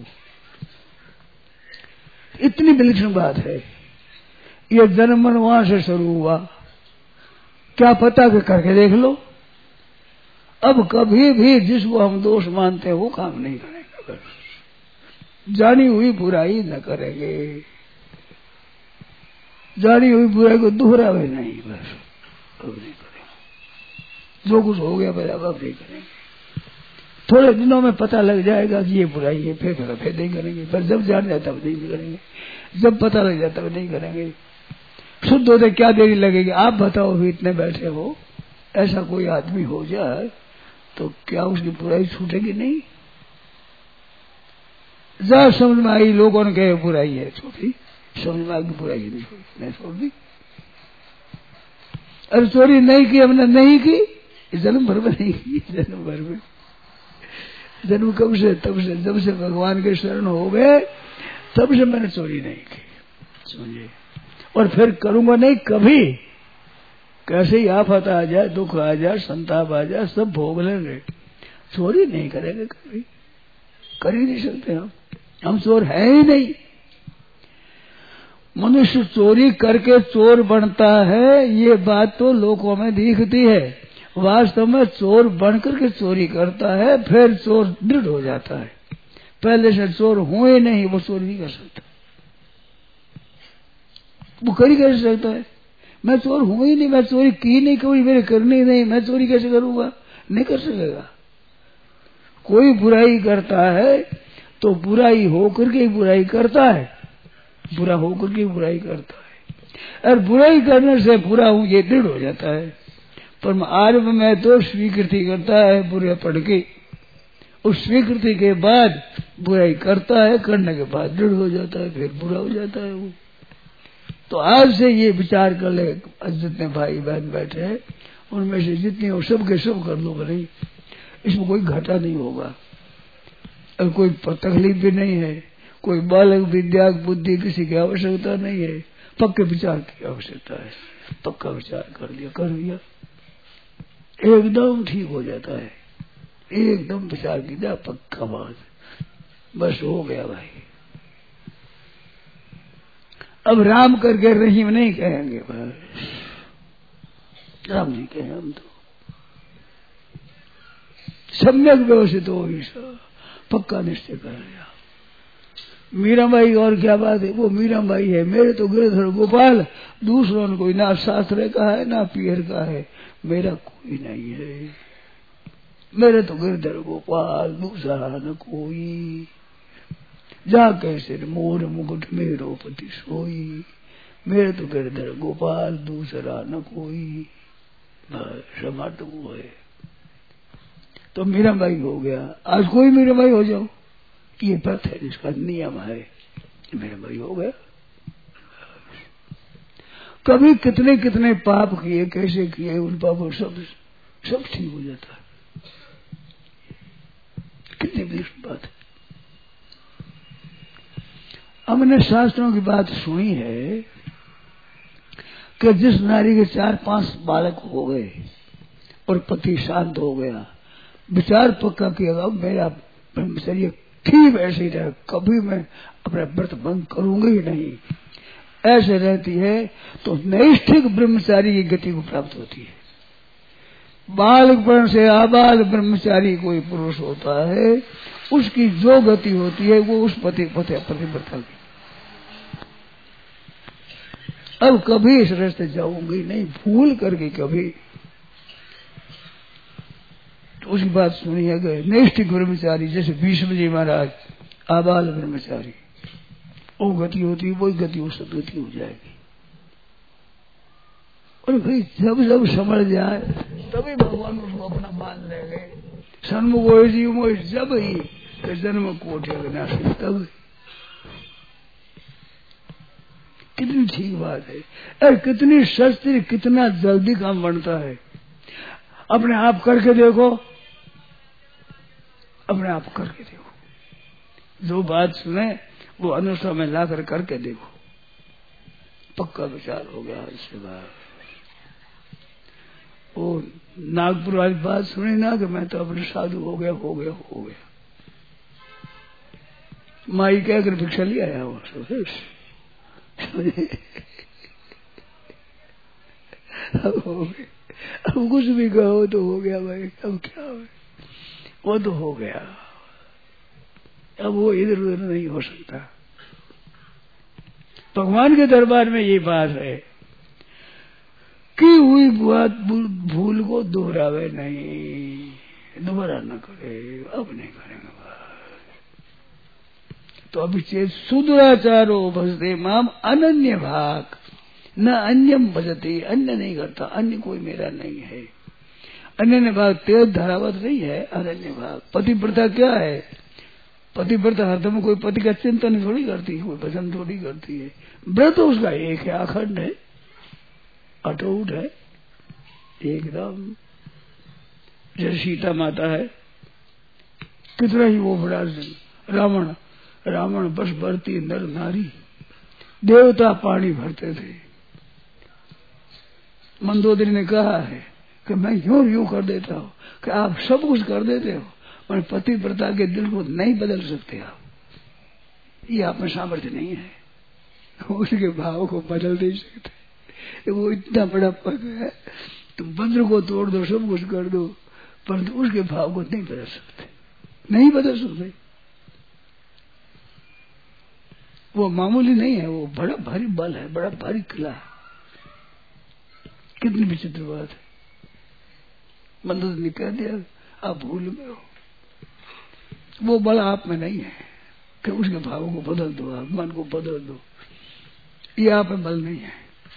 इतनी विलक्षण बात है। ये जन्म मन वहां से शुरू हुआ, क्या पता कि करके देख लो। अब कभी भी जिसको हम दोष मानते हैं वो काम नहीं करेंगे। बस जानी हुई बुराई न करेंगे, जानी हुई बुराई को दोहरावे नहीं, बस अब नहीं करेंगे। जो कुछ हो गया पहले अब नहीं करेंगे। थोड़े दिनों में पता लग जाएगा कि ये बुराई है, फिर नहीं करेंगे। पर जब जान जाए तब नहीं करेंगे, जब पता लग जाए तब नहीं करेंगे। शुद्ध होते क्या देरी लगेगी? आप बताओ, भी इतने बैठे हो, ऐसा कोई आदमी हो जाए तो क्या उसकी बुराई छूटेगी नहीं? जब समझ में आई, लोगों ने कहे बुराई है, छोड़ी। समझ में आई बुराई नहीं छोड़ दी। अरे चोरी नहीं की, हमने नहीं की, जन्म भर में नहीं की। जन्म भर में, जन्म कब से? तब से जब से भगवान के शरण हो गए तब से मैंने चोरी नहीं की, समझे। और फिर करूंगा नहीं कभी। कैसे ही आफत आ जाए, दुख आ जाए, संताप आ जाए, सब भोग लेंगे, चोरी नहीं करेंगे कभी। कर ही नहीं सकते हम चोर है ही नहीं। मनुष्य चोरी करके चोर बनता है, ये बात तो लोगों में दिखती है। वास्तव में चोर बनकर के चोरी करता है, फिर चोर दृढ़ हो जाता है। पहले से चोर हुए नहीं, वो चोरी नहीं कर सकता। वो कर ही कैसे सकता है? मैं चोर हूं ही नहीं, मैं चोरी की नहीं, कभी मेरे करनी नहीं, मैं चोरी कैसे करूंगा? नहीं कर सकेगा। कोई बुराई करता है तो बुराई होकर के बुराई करता है, बुरा होकर के बुराई करता है। और बुराई करने से बुरा हूं ये दृढ़ हो जाता है। पर आरंभ में तो स्वीकृति करता है बुरे पढ़ के, उस स्वीकृति के बाद बुराई करता है, करने के बाद दृढ़ हो जाता है, फिर बुरा हो जाता है वो। तो आज से ये विचार कर ले, जितने भाई बहन बैठे हैं उनमें से जितने हो सबके सब कर दो भले, इसमें कोई घाटा नहीं होगा और कोई तकलीफ भी नहीं है। कोई बालक विद्या बुद्धि किसी की आवश्यकता नहीं है, पक्के विचार की आवश्यकता है। पक्का विचार कर लिया एकदम ठीक हो जाता है। एकदम विचार की जा, पक्का बात, बस हो गया भाई। अब राम करके रहीम नहीं कहेंगे, बस राम नहीं कहें हम तो। सम्यक व्यवस्थित हो पक्का निश्चय कर लिया। मीराबाई और क्या बात है? वो मीराबाई है। मेरे तो गिरधर गोपाल, दूसरों ने कोई ना शास्त्र का है ना पीर का है, मेरा कोई नहीं है। मेरे तो गिरधर गोपाल, दूसरा न कोई। जा कैसे मोर मुकुट मेरो पति सोई, मेरे तो गिरधर गोपाल, दूसरा न कोई। समाट वो है तो मीराबाई हो गया। आज कोई मीराबाई हो जाओ, ये प्रथा है, इसका नियम है। मीराबाई हो गया। कभी कितने कितने पाप किए, कैसे किए, उन पापों सब ठीक हो जाता है। कितनी विलक्षण बात है। हमने शास्त्रों की बात सुनी है कि जिस नारी के 4-5 बालक हो गए और पति शांत हो गया, विचार पक्का किया मेरा ब्रह्मचर्य ठीक ऐसे ही रहे, कभी मैं अपना व्रत भंग करूंगी ही नहीं, ऐसे रहती है तो नैष्ठिक ब्रह्मचारी की गति को प्राप्त होती है। बालकपन से आबाल ब्रह्मचारी कोई पुरुष होता है, उसकी जो गति होती है वो उस पतिव्रता की। अब कभी इस रास्ते जाऊंगी नहीं, भूल करके कभी। तो उसकी बात सुनी है गए नैष्ठिक ब्रह्मचारी, जैसे भीष्म जी महाराज आबाल ब्रह्मचारी, वो गति होती है, वही गति वो सदगति हो जाएगी। और भाई जब जब समझ जाए तभी भगवान उसको अपना मान लेंगे। सन्मुख हो जीव मोह जब ही जन्म कोठे विनाश, तब कितनी ठीक बात है। और कितनी सस्ती, कितना जल्दी काम बनता है। अपने आप करके देखो, अपने आप करके देखो। जो बात सुने वो अनुसार में लाकर करके देखो, पक्का विचार हो गया। इसके बाद वो नागपुर वाली बात सुनी ना कि मैं तो अपने साधु हो गया। माई कहकर भिक्षा ले आया वो अब हो गए। अब कुछ भी कहो तो हो गया भाई, अब क्या हो, वो तो हो गया। अब वो इधर उधर नहीं हो सकता। भगवान के दरबार में ये बात है कि हुई बात भूल को दोहरावे नहीं, दोबारा न करे, अब नहीं करेंगे बात। तो अभी चेत सुदुराचारो भजते माम अनन्य भाग न अन्यम भजते, अन्य नहीं करता, अन्य कोई मेरा नहीं है। अन्य भाग तेज धारावत नहीं है, अनन्य भाग। पतिव्रता क्या है? पतिव्रता हरदम कोई पति का चिंतन थोड़ी करती है, कोई भजन थोड़ी करती है। व्रत उसका एक है, अखंड है, अटूट है एकदम। जैसे सीता माता है, कितना ही वो बड़ा रावण बस भरती नर नारी, देवता पानी भरते थे। मंदोदरी ने कहा है कि मैं यूं कर देता हूँ कि आप सब कुछ कर देते हो, पर पतिव्रता के दिल को नहीं बदल सकते आप, ये आप में सामर्थ्य नहीं है, उसके भाव को बदल नहीं सकते। वो इतना बड़ा पद है, तुम वज्र को तोड़ दो, सब कुछ कर दो, परंतु उसके भाव को नहीं बदल सकते, नहीं बदल सकते। वो मामूली नहीं है, वो बड़ा भारी बल है, बड़ा भारी किला है। कितनी विचित्र बात है। मंदोदरी ने कह दिया आप भूल में हो, वो बल आप में नहीं है कि उसके भावों को बदल दो, आप मन को बदल दो, ये आप में बल नहीं है।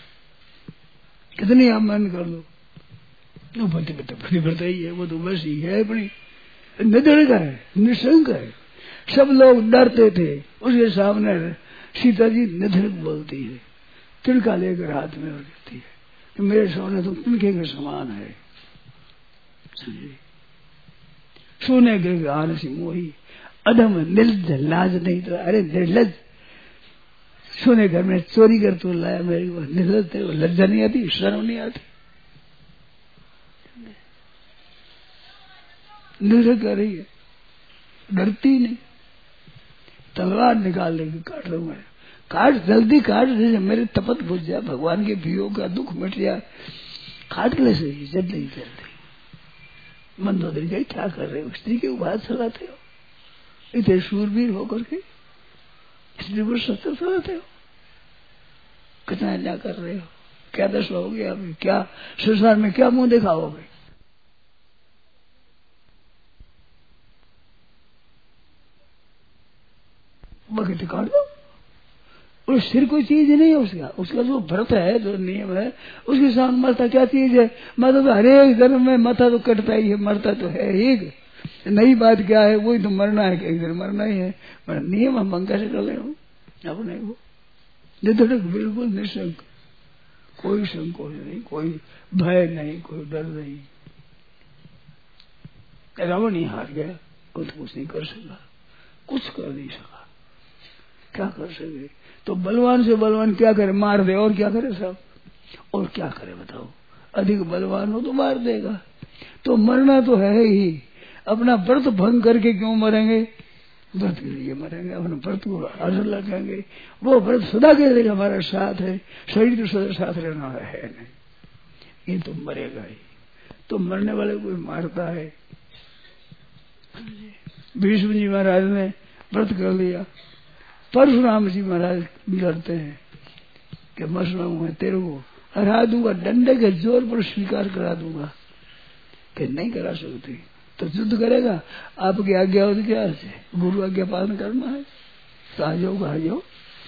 कितनी आप मन कर लो, वो पतिव्रता ही है, वो तो बस ही है, अपनी निडर है, निशंक है। सब लोग डरते थे उसके सामने, सीता जी निधड़क बोलती है, तिनका लेकर हाथ में और कहती है कि मेरे सोने तो तिनके के समान है। सोने के गान से मोही अधम निर्लज, लाज नहीं तो, अरे निर्लज, सोने घर में चोरी कर तो लाया मेरे को, निर्लज थे, वो लज्जा नहीं आती, शर्म नहीं आती। निर्लज कर रही है, डरती नहीं, तलवार निकाल लेगी, काट लूंगा, काट, जल्दी काट, जैसे मेरे तपत बुझ जाए, भगवान के वियोग का दुख मिट जाए, काट ले सही, जल्दी जल्दी। मंदोदरी कही क्या कर रहे हो, स्त्री के उपहास चलाते हो, इतने शूरवीर होकर के स्त्री को शस्त्र चलाते हो, कितना अन्याय कर रहे हो, क्या दशा होगी अभी, क्या संसार में क्या मुंह दिखाओगे। बकरी काट दो, उस सिर कोई चीज नहीं है उसका, उसका जो व्रत है, जो नियम है, उसके साथ मरता क्या चीज है। मतलब तो हरेक जन्म में मरता तो कटता ही है, मरता तो है एक, नई बात क्या है, वही तो मरना है, एक दिन मरना ही है, पर नियम हम कैसे कर ले अपने को। निधड़क, बिल्कुल निशंक, कोई संकोच नहीं, कोई भय नहीं, कोई डर नहीं। रावण ही हार गया, वो तो कुछ नहीं कर सका, कुछ कर नहीं सका, क्या कर सके। तो बलवान से बलवान क्या करे, मार दे, और क्या करे सब, और क्या करे बताओ। अधिक बलवान हो तो मार देगा, तो मरना तो है ही। अपना व्रत भंग करके क्यों मरेंगे, व्रत के लिए मरेंगे, अपने व्रत को हासिल लगाएंगे। वो व्रत सदा के लिए हमारा साथ है, शरीर तो सदा साथ रहना है नहीं, ये तो मरेगा ही। तो मरने वाले कोई मारता है। भीष्म जी महाराज ने व्रत कर लिया, परशुराम जी महाराज लड़ते हैं कि मसलाऊ मैं तेरे को हरा दूंगा, डंडे के जोर पर स्वीकार करा दूंगा, कि नहीं करा सकती तो युद्ध करेगा, आपकी आज्ञा हो तो क्या है, गुरु आज्ञा पालन करना है, तो आ जाओ।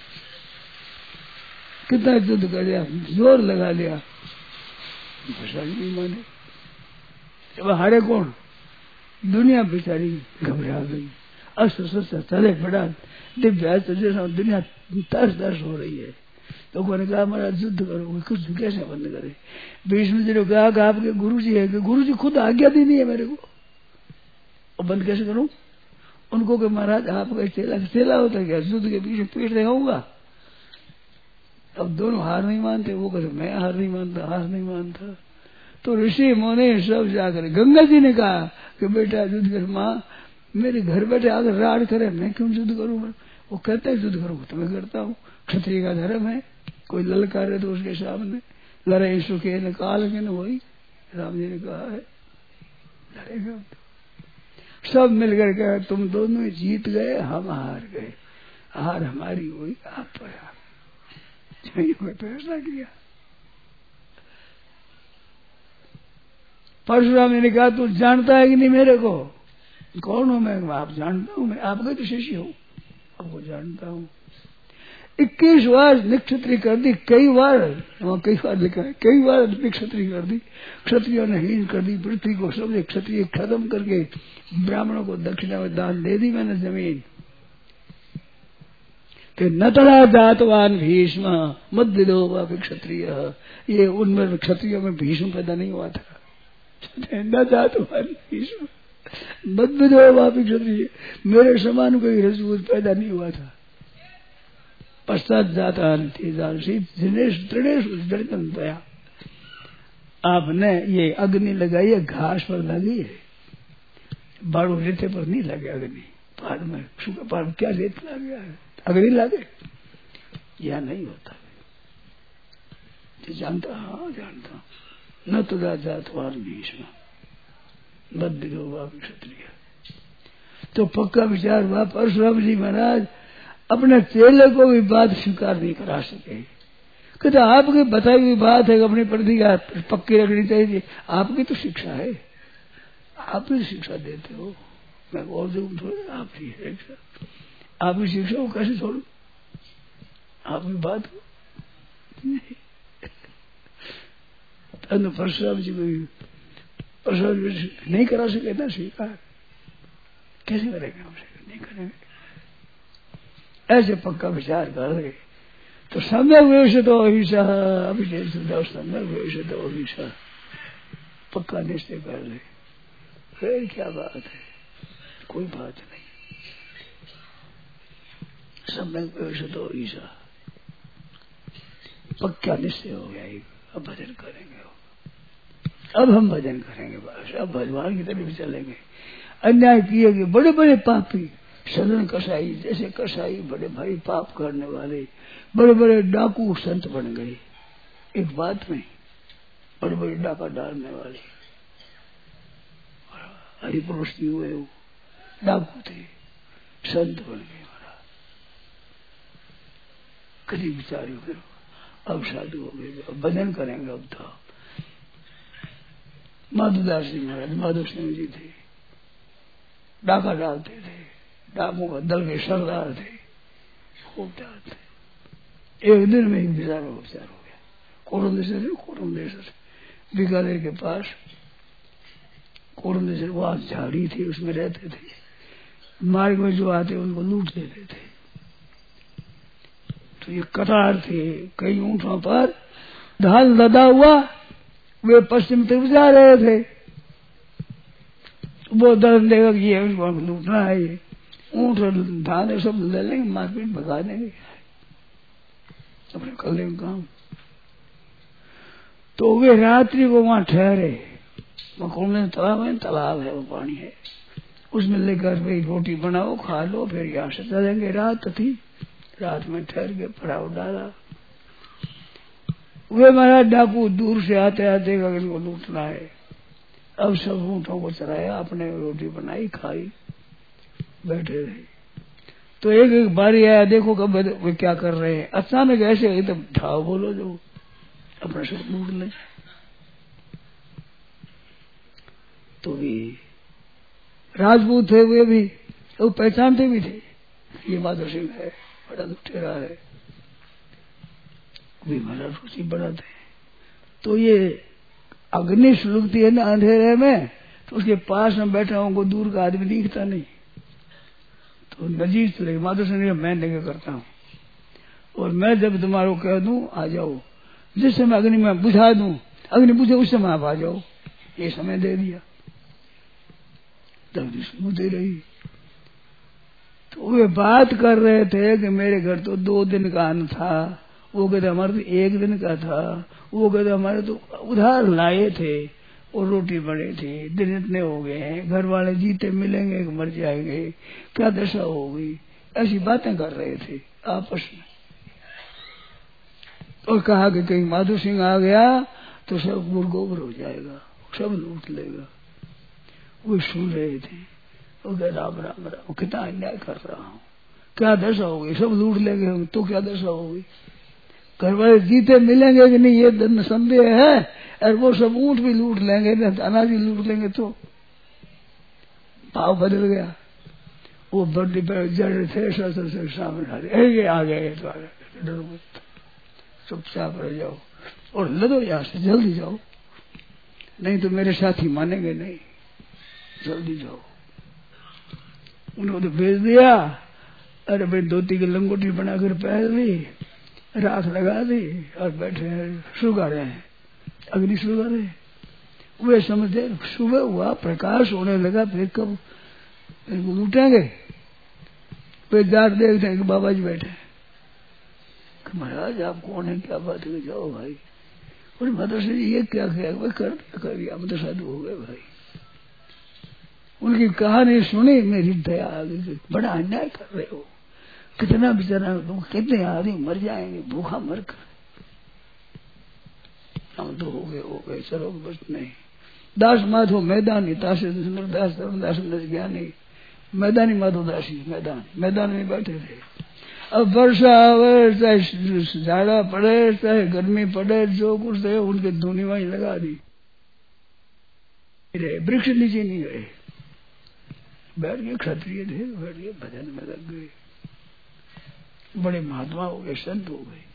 कितना युद्ध कर लिया, जोर लगा लिया, नहीं माने। जब हारे कौन, दुनिया बेचारी घबरा गई, अस्त्र चले बड़ा दिव्य जैसा दुनिया तर्स हो रही है। तो कोई ने कहा हमारा युद्ध करो, कुछ कैसे बंद करे। भीष्म जी ने कहा कि आपके गुरु जी है, कि गुरु जी खुद आज्ञा दी नहीं है मेरे को, और बंद कैसे करूं, उनको कि महाराज आपका चेला होता है क्या, युद्ध के बीच में पीठ दिखाऊंगा। अब दोनों हार नहीं मानते, वो कहते मैं हार नहीं मानता। तो ऋषि मुनि सब जाकर गंगा जी ने कहा कि बेटा युद्ध कर, माँ मेरे घर बैठे आकर राड करे, मैं क्यों युद्ध करूँ। वो कहता है युद्ध करूँ तो मैं करता हूँ, क्षत्रिय का धर्म है। कोई ललकारे तो उसके सामने लड़ाई सुखे न काल के न वही राम जी ने कहा है, लड़ेगा। सब मिलकर कहा तुम दोनों जीत गए, हम हार गए, हार हमारी हुई, आप पर फैसला किया। परशुराम ने कहा तू जानता है कि नहीं मेरे को, कौन हूं मैं। आप जानता हूं, मैं आपका तो शिष्य हूं, आपको जानता हूं। 21 बार निक्षत्रिय कर दी, कई बार लिखा है, कई बार निक्षत्रिय कर दी, क्षत्रियों ने हीन कर दी पृथ्वी को, सब क्षत्रिय खत्म करके ब्राह्मणों को दक्षिणा में दान दे दी मैंने जमीन। कि नतला जातवान भीष्म मद्विदो वापि क्षत्रिय, ये उनमें क्षत्रियों में भीष्म पैदा नहीं हुआ था। न जातवान भीष्म मद्विदो वापि क्षत्रिय, मेरे समान कोई रजपूत पैदा नहीं हुआ था। पश्चात जाता दिनेश तृणेश जड़कन दया, आपने ये अग्नि लगाई है घास पर लगी है, बाड़ू रेते पर नहीं लगे अग्नि, पहाड़ में सूखा पहाड़ क्या रेत लग गया है, अग्नि लगे, यह नहीं होता। जानता, हाँ जानता, न तुदा जातवान भीष्म मद्विदो वापि क्षत्रिय। तो पक्का विचार हुआ, परशुराम जी महाराज अपने चेले को भी बात स्वीकार नहीं करा सके। कहते आपकी बताई हुई बात है, अपनी प्रतिज्ञा पक्की रखनी चाहिए, आपकी तो शिक्षा है, आप ही शिक्षा देते हो, मैं और जो थोड़ी, आप ही शिक्षा, आपकी शिक्षा को कैसे छोड़ू, आपकी बात नहीं। परशुराम जी को परशुराम जी नहीं करा सके ना स्वीकार, कैसे करेंगे हम, नहीं करेंगे। ऐसे पक्का विचार कर रहे तो सम्यक विवेशित अहिंसा, अभिषेक सम्यक विवेशित अहिंसा, पक्का निश्चय कर ले, फिर क्या बात है, कोई बात नहीं। सम्यक विवेशित अहिंसा, पक्का निश्चय हो गया, अब भजन करेंगे, अब हम भजन करेंगे, बस अब भगवान की तरफ चलेंगे। अन्याय किए गए बड़े बड़े पापी सदन कसाई, जैसे कसाई बड़े भारी पाप करने वाले बड़े बड़े डाकू संत बन गए, एक बात में बड़े बड़े डाका डालने वाले हरिपुरुष भी हुए, वो डाकू थे, संत बन गए महाराज, कभी विचारी फिर अब साधु हो गए, अब भजन करेंगे। अब तो माधुदास जी महाराज, माधव सिंह जी थे, डाका डालते थे, डाकू का दल के सरदार थे, खूब डालते। एक दिन में ही विचार हो गया, कोरमदेश्वर बीकानेर के पास कोरमदेश्वर, वहां झाड़ी थी, उसमें रहते थे, मार्ग में जो आते उनको लूट लेते थे। तो ये कतार थे, कई ऊंटों पर ढाल लदा हुआ, वे पश्चिम तरफ जा रहे थे। वो धर्म देगा कि ये उसको लूटना है, ये ऊंट ढाल सब ले लेंगे, मारपीट भगा देंगे, अपने कर लेंगे काम। तो वे रात्रि को वहां ठहरे, वहां तालाब है, वो पानी है, उसमें लेकर भाई रोटी बनाओ खा लो, फिर यहाँ से चलेंगे। रात थी, रात में ठहर के पड़ाव डाला। वे महाराज डाकू दूर से आते आते इनको लूटना है, अब सब ऊँटों को चराया, अपने रोटी बनाई खाई, बैठे रहे। तो एक एक बारी आया, देखो कब वे क्या कर रहे हैं, अचानक ऐसे एकदम ठाव बोलो जो अपना सब लूट ले। तो भी राजपूत थे, वे भी वो पहचानते भी थे, ये माधव सिंह है, बड़ा लुटेरा है, भी महाराज रुचि बढ़ाते हैं। तो ये अग्नि सुलगती है ना अंधेरे में, तो उसके पास में बैठा हूँ, दूर का आदमी दिखता नहीं, तो नजीक चले। माधव सिंह मैं नहीं करता हूँ, और मैं जब तुम्हारो कह दूं आ जाओ, जिस समय अग्नि में बुझा दूं, अग्नि बुझे उस समय आप आ जाओ, ये समय दे दिया। तब सुनते रही, तो वे बात कर रहे थे कि मेरे घर तो 2 दिन का अन्न था, वो कहते हमारे तो 1 दिन का था, वो कहते हमारे तो उधार लाए थे और रोटी बनी थी, दिन इतने हो गए हैं, घर वाले जीते मिलेंगे कि मर जाएंगे, क्या दशा होगी, ऐसी बातें कर रहे थे आपस में। और कहा कि कहीं माधो सिंह आ गया तो सब गुरगोबर हो जाएगा, सब लूट लेगा। वो सुन रहे थे, वो कह राम राम राम, कितना अन्याय कर रहा हूँ, क्या दशा होगी, सब लूट लेंगे हम तो क्या दशा होगी, घर वाले जीते मिलेंगे कि नहीं ये धन संदेह है, और वो सब ऊँट भी लूट लेंगे, अनाज भी लूट लेंगे, तो भाव बदल गया। वो बड़ी जड़ थे शस्त्र से सामने आ गए, तो डर मत, चुपचाप रह जाओ और लदो यहाँ से, जल्दी जाओ, नहीं तो मेरे साथी मानेंगे नहीं, जल्दी जाओ। उन्होंने भेज दिया। अरे भाई धोती की लंगोटी बनाकर पहन ली, राख लगा दी और बैठे हैं, सुगा रहे हैं, अग्नि सुगा रहे। वे समझे सुबह हुआ, प्रकाश होने लगा, फिर कब इनको लूटेंगे। वे जाट देखते हैं कि बाबा जी बैठे, महाराज आप कौन है, क्या बात है, जाओ भाई। और माता श्री जी ये क्या किया, भाई कर दिया, हम तो साधु हो गए भाई। उनकी कहानी सुनी, मेरी दया आ गई, बड़ा अन्याय कर रहे हो, कितना बेचारा लोग, कितने आदमी मर जाएंगे भूखा मर कर, हम तो हो गए चलो बस नहीं। दास माधो मैदानी ताशे दास धर्मदास ज्ञानी, मैदानी माधो दासी मैदान में बैठे थे। अब वर्षा आवे, चाहे झाड़ा पड़े, चाहे गर्मी पड़े, जो कुछ थे उनके धुनी वहीं लगा दी, वृक्ष नीचे नहीं गए, बैठ गए, क्षत्रिय थे, बैठ गए, भजन में लग गए, बड़े महात्मा हो गए, संत हो गए।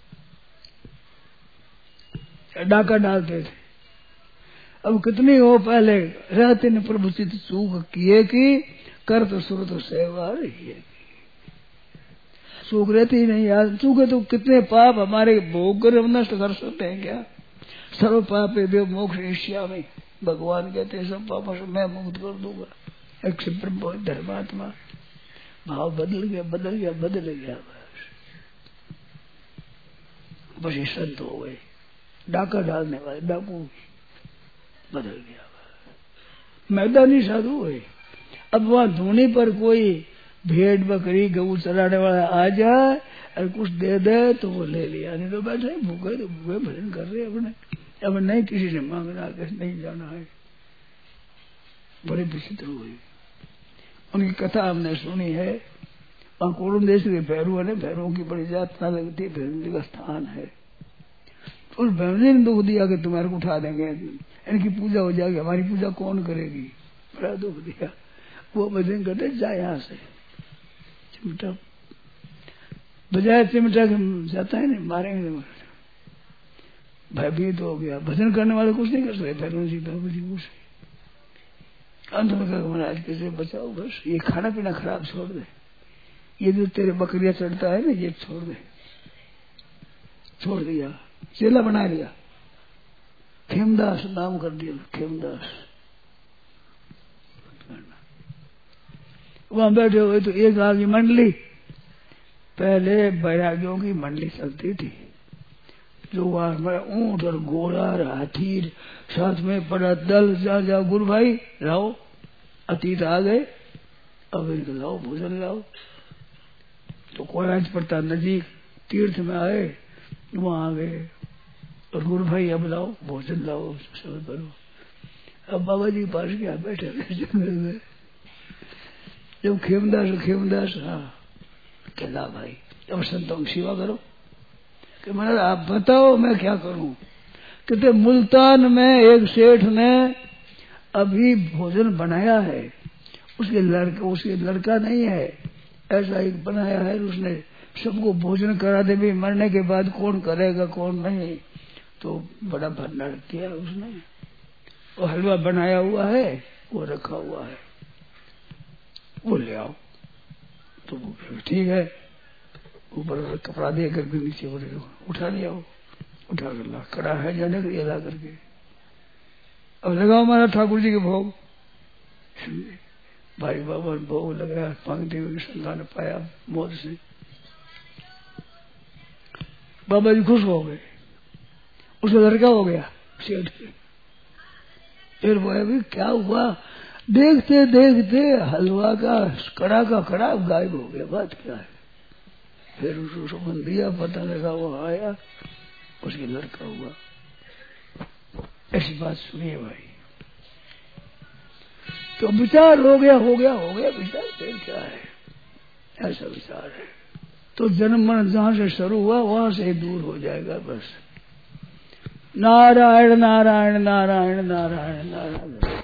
डाका डालते थे। अब कितनी हो, पहले रहते ने प्रभु चित चूक किए कि कर तो सुरत सेवा रही है, चूक रहती ही नहीं यार, चूके तो कितने पाप हमारे भोग कर नष्ट कर सकते हैं क्या। सर्व पापे देव मोक्ष ईश्या में, भगवान कहते हैं सब पापों से मैं मुक्त कर दूंगा। एक से ब्रह्म धर्मात्मा, भाव बदल गया बस ये संत हो गए। डाका डालने वाले डाकू बदल गया, मैदानी साधु हुए। अब वहां धूनी पर कोई भेड़ बकरी गऊ चलाने वाला आ जाए और कुछ दे दे तो वो ले लिया, नहीं तो बैठे भूखे तो भूखे भजन कर रहे अपने, अब नहीं किसी से मांगना, किसी नहीं जाना है। बड़े विचित्र हुए। उनकी कथा हमने सुनी है, वहां कोरुण देश के भैरव ने, भैरवों की बड़ी यात्रा लगती है, भैरव जी का स्थान है। उस भैरव जी ने दुख दिया कि तुम्हारे को उठा देंगे, इनकी पूजा हो जाएगी, हमारी पूजा कौन करेगी, बड़ा दुख दिया। वो भजन करते जा यहाँ से, चिमटा बजाय चिमटा जाता है नहीं, मारेंगे, भयभीत हो गया। भजन करने वाले कुछ नहीं कर सकते, भैरव जी कुछ। अंत में कहा महाराज कैसे बचाओ, बस ये खाना पीना खराब छोड़ दे, ये जो तेरे बकरियां चढ़ता है ना ये छोड़ दे। छोड़ दिया, चेला बना लिया, खेमदास नाम कर दिया, खेमदास। वहां बैठे हुए तो एक आगे मंडली, पहले बैरागियों की मंडली चलती थी, जो वहां ऊंट और घोड़ा और हाथी साथ में पड़ा दल, जा जाओ गुरु भाई लाओ, अतीत आ गए, अब इनको लाओ भोजन लाओ। तो कोराज पड़ता नजीक, तीर्थ में आए, वहां आ गए और गुरु भाई अब लाओ भोजन लाओ, सब करो। अब बाबा जी के पास गया, बैठे जंगल में। जब खेमदास हाँ कहला भाई अब संतों की सेवा करो, कि महाराज आप बताओ मैं क्या करूं। कहते मुल्तान में एक सेठ ने अभी भोजन बनाया है, उसके लड़का नहीं है, ऐसा एक बनाया है, उसने सबको भोजन करा दे, भी मरने के बाद कौन करेगा कौन नहीं, तो बड़ा भंडार किया उसने। वो हलवा बनाया हुआ है, वो रखा हुआ है, वो ले आओ। तो ठीक है, ऊपर कपड़ा दे करके नीचे उठा लिया, उठा कर ला, कड़ा है जाने के लिए ला करके, अब लगाओ हमारा ठाकुर जी के भोग। भाई बाबा ने भोग लगाया, पंक्ति में संतान पाया मौत से। बाबा जी खुश हो गए, उसका लड़का हो गया सेठ। फिर वो भी क्या हुआ, देखते देखते हलवा का कड़ा गायब हो गया। बात क्या है? फिर उसको सुमन दिया, पता लगा, वो आया, उसके लड़का हुआ। ऐसी बात सुनिए भाई। तो विचार हो गया विचार, फिर क्या है, ऐसा विचार है तो जन्म मरण जहां से शुरू हुआ वहां से दूर हो जाएगा बस। नारायण नारायण नारायण नारायण नारायण।